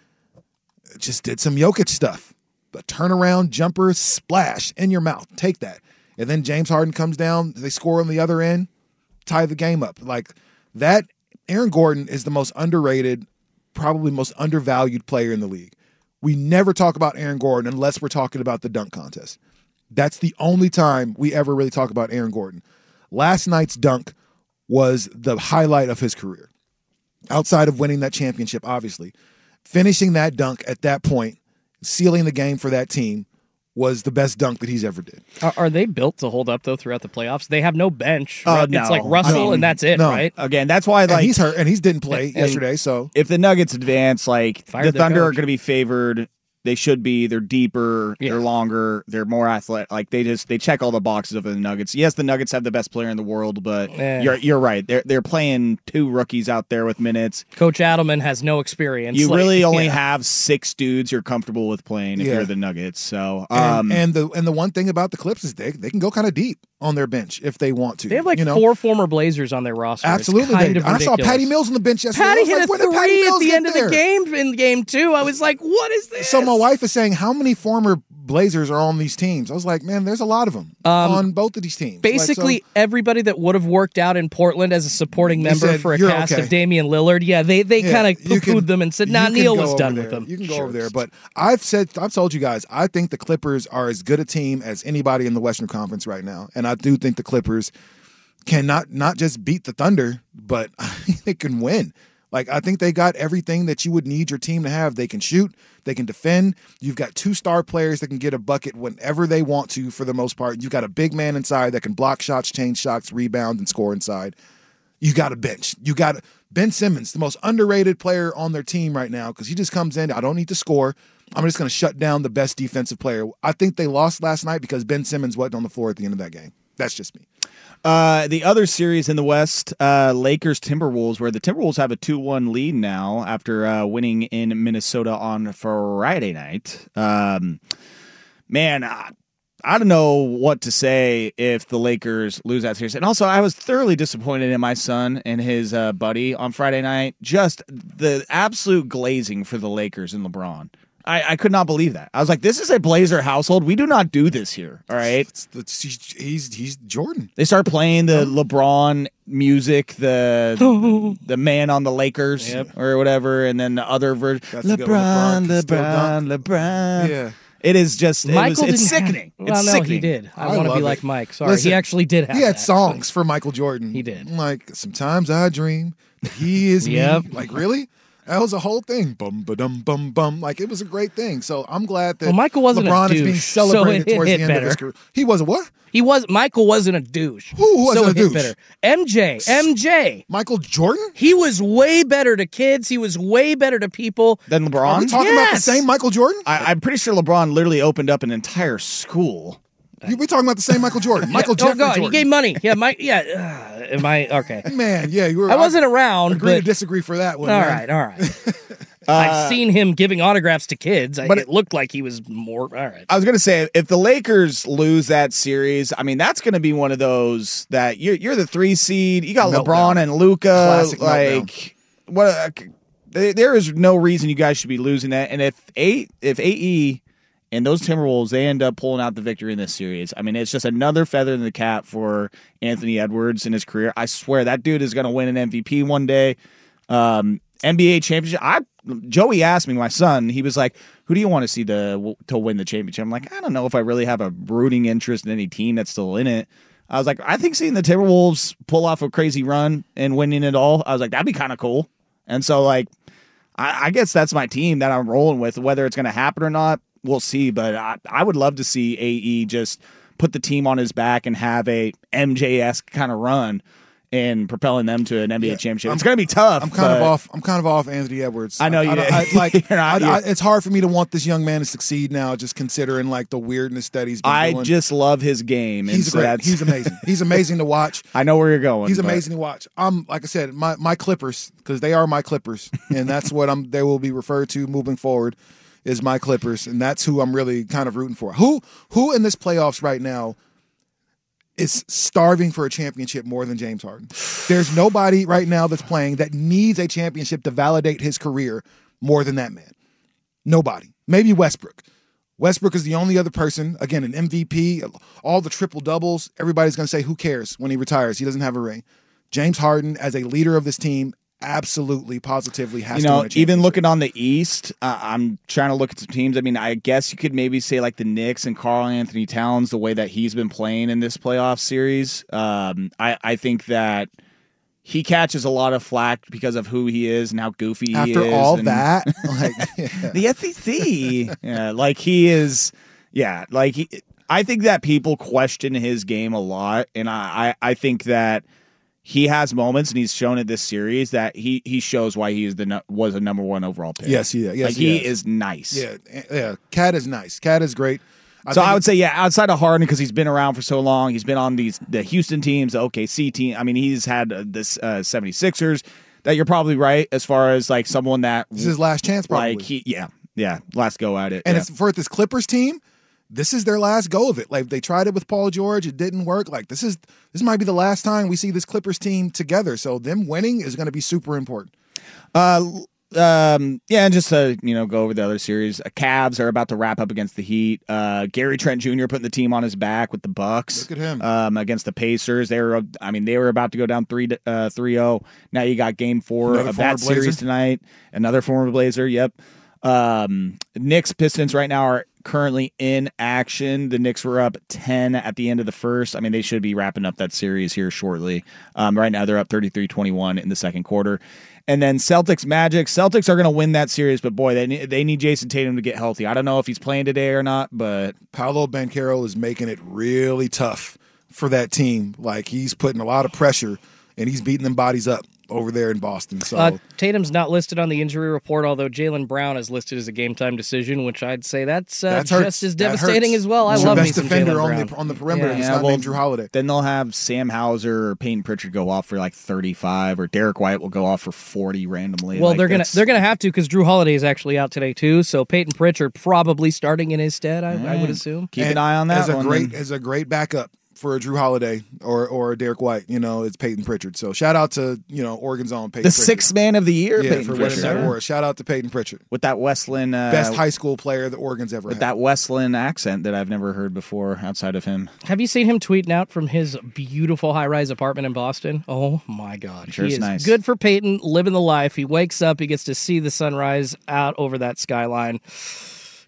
just did some Jokic stuff. A turnaround jumper, splash in your mouth. Take that. And then James Harden comes down, they score on the other end, tie the game up. Like that, Aaron Gordon is the most underrated, probably most undervalued player in the league. We never talk about Aaron Gordon unless we're talking about the dunk contest. That's the only time we ever really talk about Aaron Gordon. Last night's dunk was the highlight of his career. Outside of winning that championship, obviously. Finishing that dunk at that point, sealing the game for that team, was the best dunk that he's ever did. Are they built to hold up, though, throughout the playoffs? They have no bench. No. It's like Russell, and that's it, right? Again, that's why and he's hurt, and he didn't play yesterday. So if the Nuggets advance, the Thunder are coach. going to be favored. They should be. They're deeper. Yeah. They're longer. They're more athletic. Like they check all the boxes of the Nuggets. Yes, the Nuggets have the best player in the world, but you're right. They're playing 2 rookies out there with minutes. Coach Adelman has no experience. You really only have 6 dudes you're comfortable with playing if you're the Nuggets. So and the one thing about the Clips is they can go kind of deep on their bench if they want to. They have 4 former Blazers on their roster. Absolutely, I saw Patty Mills on the bench yesterday. Patty hit a 3 at the end of the game in game 2. I was like, what is this? So my wife is saying, how many former Blazers are on these teams? I was like, man, there's a lot of them on both of these teams. Basically, everybody that would have worked out in Portland as a supporting member for a cast of Damian Lillard, they kind of poo-pooed them and said, Neil was done with them. You can go over there. But I've told you guys, I think the Clippers are as good a team as anybody in the Western Conference right now. And I do think the Clippers can not just beat the Thunder, but they can win. Like, I think they got everything that you would need your team to have. They can shoot. They can defend. You've got 2 star players that can get a bucket whenever they want to, for the most part. You've got a big man inside that can block shots, change shots, rebound, and score inside. You got a bench. You got Ben Simmons, the most underrated player on their team right now, because he just comes in, I don't need to score. I'm just going to shut down the best defensive player. I think they lost last night because Ben Simmons wasn't on the floor at the end of that game. That's just me. The other series in the West, Lakers-Timberwolves, where the Timberwolves have a 2-1 lead now after winning in Minnesota on Friday night. Man, I don't know what to say if the Lakers lose that series. And also, I was thoroughly disappointed in my son and his buddy on Friday night. Just the absolute glazing for the Lakers and LeBron. I could not believe that. I was like, this is a Blazer household. We do not do this here, all right? He's Jordan. They start playing the LeBron music, the man on the Lakers or whatever, and then the other version, LeBron. Yeah. It is just Michael it's didn't sickening. Well, It's no, sickening. he did. I I want to love be it. like Mike. Sorry, Listen, he actually did have He had that. songs for Michael Jordan. He did. Like, sometimes I dream that he is Yep. me. Like, really? That was a whole thing. Bum, ba-dum, bum, bum. Like, it was a great thing. So I'm glad that Well, Michael wasn't a LeBron is being douche, so celebrated it towards hit the end of better. his career. He was a what? Michael wasn't a douche. Who wasn't so a it hit douche? better. MJ. Michael Jordan? He was way better to kids. He was way better to people. Then Are we LeBron. talking about the Yes. same Michael Jordan? I'm pretty sure LeBron literally opened up an entire school. We talking about the same Michael Jordan. Michael Oh Jeffrey God, Jordan. he gave money. Yeah, Mike. Yeah. Am I okay? Man, yeah, you were. I wasn't around, Agree to but disagree for that one. all man. right, all right. I've seen him giving autographs to kids. but It looked like he was more. All right. I was gonna say, if the Lakers lose that series, I mean, that's gonna be one of those that you're the 3 seed. You got Meltdown. LeBron and Luca. Classic Like, what? There is no reason you guys should be losing that. And if AE and those Timberwolves, they end up pulling out the victory in this series, I mean, it's just another feather in the cap for Anthony Edwards in his career. I swear that dude is gonna win an MVP one day. NBA championship. Joey asked me, my son, he was like, who do you want to see to win the championship? I'm like, I don't know if I really have a rooting interest in any team that's still in it. I was like, I think seeing the Timberwolves pull off a crazy run and winning it all, I was like, that'd be kind of cool. And so, like, I guess that's my team that I'm rolling with. Whether it's going to happen or not, we'll see. But I would love to see AE just put the team on his back and have a MJ-esque kind of run and propelling them to an NBA championship. It's going to be tough. I'm kind of off Anthony Edwards. I know you. It's hard for me to want this young man to succeed now, just considering like the weirdness that he's been doing. I just love his game. And He's so great. He's amazing. He's amazing to watch. I know where you're going. He's but amazing to watch. Like I said, my Clippers, because they are my Clippers, and that's what they will be referred to moving forward, is my Clippers, and that's who I'm really kind of rooting for. Who in this playoffs right now is starving for a championship more than James Harden? There's nobody right now that's playing that needs a championship to validate his career more than that man. Nobody. Maybe Westbrook. Westbrook is the only other person, again, an MVP, all the triple doubles. Everybody's going to say, who cares when he retires? He doesn't have a ring. James Harden, as a leader of this team, absolutely, positively has to win a championship. Even looking on the East, I'm trying to look at some teams. I mean, I guess you could maybe say like the Knicks and Karl Anthony Towns, the way that he's been playing in this playoff series. I think that he catches a lot of flack because of who he is and how goofy he is. After all and that, like, the SEC, yeah, like he is, yeah, like I think that people question his game a lot, and I think that he has moments, and he's shown it this series that he shows why he was a number 1 overall pick. yes, like he is nice. yeah. Cat is nice. Cat is great. I would say, yeah, outside of Harden, because he's been around for so long, he's been on the Houston teams, the OKC team. I mean, he's had this 76ers. That you're probably right as far as like someone that This is his last chance, probably. Like last go at it. And yeah. it's for this Clippers team. This is their last go of it. Like they tried it with Paul George, it didn't work. Like this might be the last time we see this Clippers team together. So them winning is going to be super important. And just to go over the other series, Cavs are about to wrap up against the Heat. Gary Trent Jr. putting the team on his back with the Bucks. Look at him. Against the Pacers. They were about to go down 3-0. Now you got Game 4 Another of former that series Blazer. tonight. Another former Blazer. Yep. Knicks Pistons right now are currently in action. The Knicks were up 10 at the end of the first. I mean, they should be wrapping up that series here shortly. Right now they're up 33-21 in the second quarter. And then Celtics Magic. Celtics are going to win that series, but boy, they need Jason Tatum to get healthy. I don't know if he's playing today or not, but Paolo Banchero is making it really tough for that team. Like he's putting a lot of pressure and he's beating them bodies up over there in Boston. So Tatum's not listed on the injury report, although Jaylen Brown is listed as a game-time decision, which I'd say that's hurts. just as That devastating hurts. as well. I He's love your me best some defender Jaylen Brown. on the perimeter. Yeah. It's not named Drew Holiday. Then they'll have Sam Hauser or Peyton Pritchard go off for like 35, or Derek White will go off for 40 randomly. Well, Like, they're gonna have to because Drew Holiday is actually out today too. So Peyton Pritchard probably starting in his stead. I would assume. keep an eye on that one. As a great backup for a Drew Holiday or a Derek White, it's Peyton Pritchard. So shout out to Oregon's own Peyton The Pritchard. sixth man of the year, Yeah, Peyton for winning Pritchard. that award. Shout out to Peyton Pritchard. With that Westland Best high school player that Oregon's ever with had. that Westland accent that I've never heard before outside of him. Have you seen him tweeting out from his beautiful high-rise apartment in Boston? Oh my God, Sure he is is nice. good for Peyton, living the life. He wakes up, he gets to see the sunrise out over that skyline.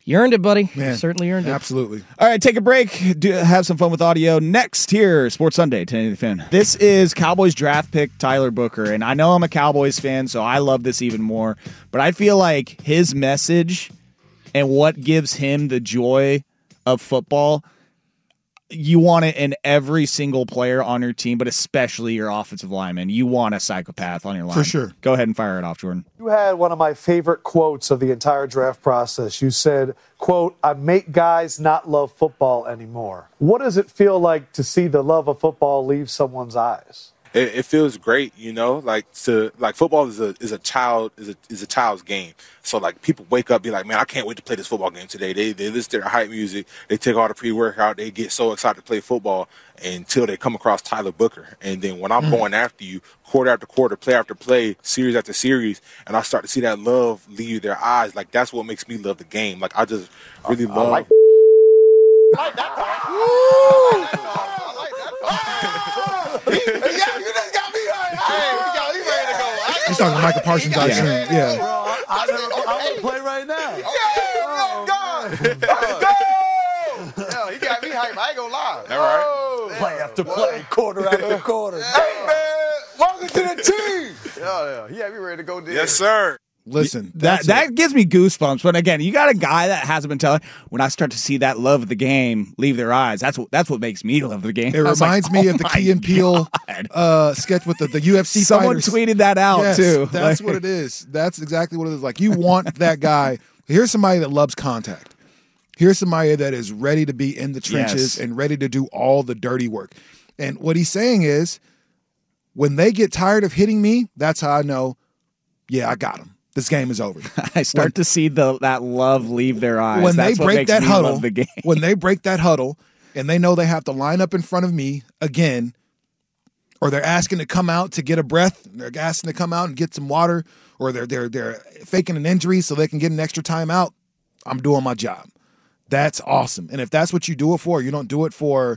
You earned it, buddy. Man, You certainly earned it. Absolutely. All right, take a break. Have some fun with audio. Next here, Sports Sunday, 1080 The Fan. This is Cowboys draft pick Tyler Booker, and I know I'm a Cowboys fan, so I love this even more. But I feel like his message and what gives him the joy of football, you want it in every single player on your team, but especially your offensive lineman. You want a psychopath on your line. For sure. Go ahead and fire it off, Jordan. You had one of my favorite quotes of the entire draft process. You said, quote, "I make guys not love football anymore." What does it feel like to see the love of football leave someone's eyes? It feels great, like football is a child's game. So like people wake up, be like, man, I can't wait to play this football game today. They listen to their hype music, they take all the pre-workout, they get so excited to play football until they come across Tyler Booker. And then when I'm going after you, quarter after quarter, play after play, series after series, and I start to see that love leave their eyes, like that's what makes me love the game. Like I just really love. I like that part. Yeah, you just got me right. Hey, you got me ready to go. He's talking to Michael Parsons, I assume. Yeah. Bro, I'm going to play right now. Yeah, he got me hyped. I ain't gonna lie. All right. Play after play, quarter after quarter. Hey, man, welcome to the team. Yeah, he had me ready to go there. Yes, sir. Listen, That gives me goosebumps. But again, you got a guy that hasn't been telling. When I start to see that love of the game leave their eyes, that's what makes me love the game. it reminds me of the Key and Peele sketch with the UFC Someone fighters. tweeted that out Yes, too. That's what it is. That's exactly what it is. Like you want that guy. Here's somebody that loves contact. Here's somebody that is ready to be in the trenches Yes. and ready to do all the dirty work. And what he's saying is, when they get tired of hitting me, that's how I know, yeah, I got him. This game is over. I start to see that love leave their eyes. When That's they what break makes that me huddle, love the game. when they break that huddle, and they know they have to line up in front of me again, or they're asking to come out to get a breath, they're asking to come out and get some water, or they're faking an injury so they can get an extra time out, I'm doing my job. That's awesome. And if that's what you do it for, you don't do it for,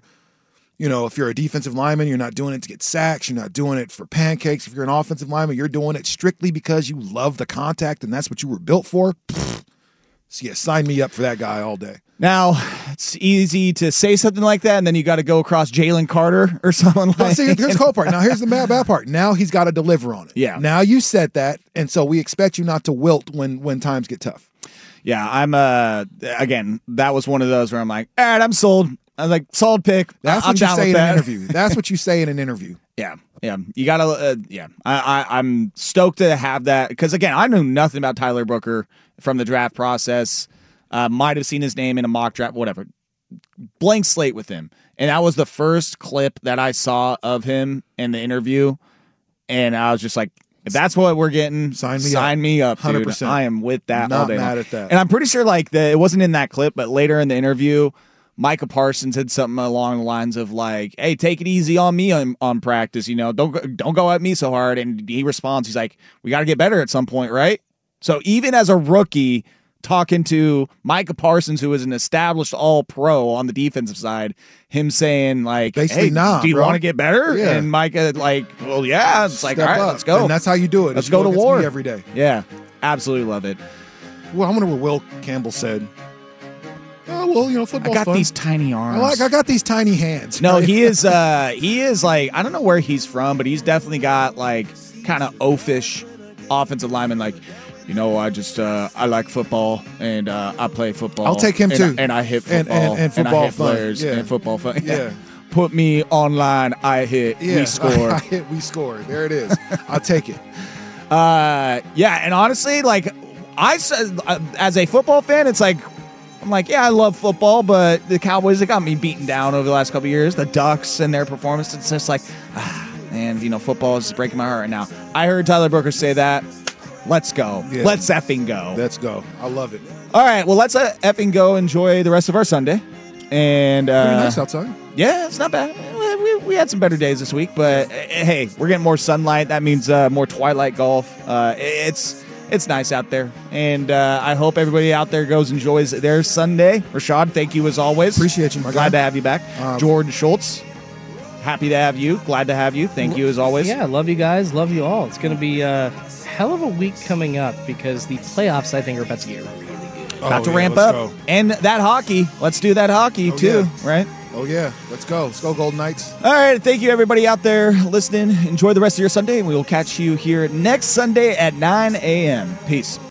if you're a defensive lineman, you're not doing it to get sacks. You're not doing it for pancakes. If you're an offensive lineman, you're doing it strictly because you love the contact and that's what you were built for. So yeah, sign me up for that guy all day. Now, it's easy to say something like that, and then you got to go across Jalen Carter or someone But like see, here's the cool part. Now, here's the bad part. Now he's got to deliver on it. Yeah. Now you said that, and so we expect you not to wilt when times get tough. Yeah, I'm again, that was one of those where I'm like, all right, I'm sold. I'm like, solid pick. That's I'm what you down say with in an that. interview. That's what you say in an interview. Yeah. You gotta. I'm stoked to have that because again, I knew nothing about Tyler Booker from the draft process. Might have seen his name in a mock draft, whatever. Blank slate with him, and that was the first clip that I saw of him in the interview, and I was just like, if that's what we're getting, sign me up, dude. 100%. I am with that. Not all day mad long. at that. And I'm pretty sure it wasn't in that clip, but later in the interview, Micah Parsons said something along the lines of like, "Hey, take it easy on me on practice. Don't go at me so hard." And he responds, he's like, "We got to get better at some point, right?" So even as a rookie, talking to Micah Parsons, who is an established All-Pro on the defensive side, him saying like, Basically, "Hey, nah, do you bro. want to get better?" Yeah. And Micah like, "Well, yeah." It's like, Step all right, up. let's go. And that's how you do it. Let's It's go to against war me every day. Yeah, absolutely love it. Well, I wonder what Will Campbell said. Oh, well, football's I got fun. these tiny arms. I got these tiny hands. No, right? he is like, I don't know where he's from, but he's definitely got like kind of oafish offensive lineman. Like, I just I like football and I play football. I'll take him and too. And I hit football and football I hit fun. players Yeah. and football fun. Yeah. Put me online. I hit. Yeah, We score. I hit, we score. There it is. I'll take it. Yeah, and honestly, like as a football fan, it's like I'm like, yeah, I love football, but the Cowboys, they got me beaten down over the last couple of years. The Ducks and their performance, it's just like, man, football is breaking my heart right now. I heard Tyler Booker say that. Let's go. Yeah. Let's effing go. Let's go. I love it. All right, well, let's effing go enjoy the rest of our Sunday. And Pretty nice outside. yeah, it's not bad. We had some better days this week, but hey, we're getting more sunlight. That means more twilight golf. It's nice out there, and I hope everybody out there enjoys their Sunday. Rashad, thank you as always. Appreciate you, my Glad guy. to have you back. Jordan Schultz, happy to have you. Glad to have you. Thank you as always. Yeah, love you guys. Love you all. It's going to be a hell of a week coming up because the playoffs, I think, are about to get really good. About to yeah, ramp let's up. go. And that hockey. Let's do that hockey, too, yeah. right? Oh, yeah. Let's go. Let's go, Golden Knights. All right. Thank you, everybody out there listening. Enjoy the rest of your Sunday, and we will catch you here next Sunday at 9 a.m. Peace.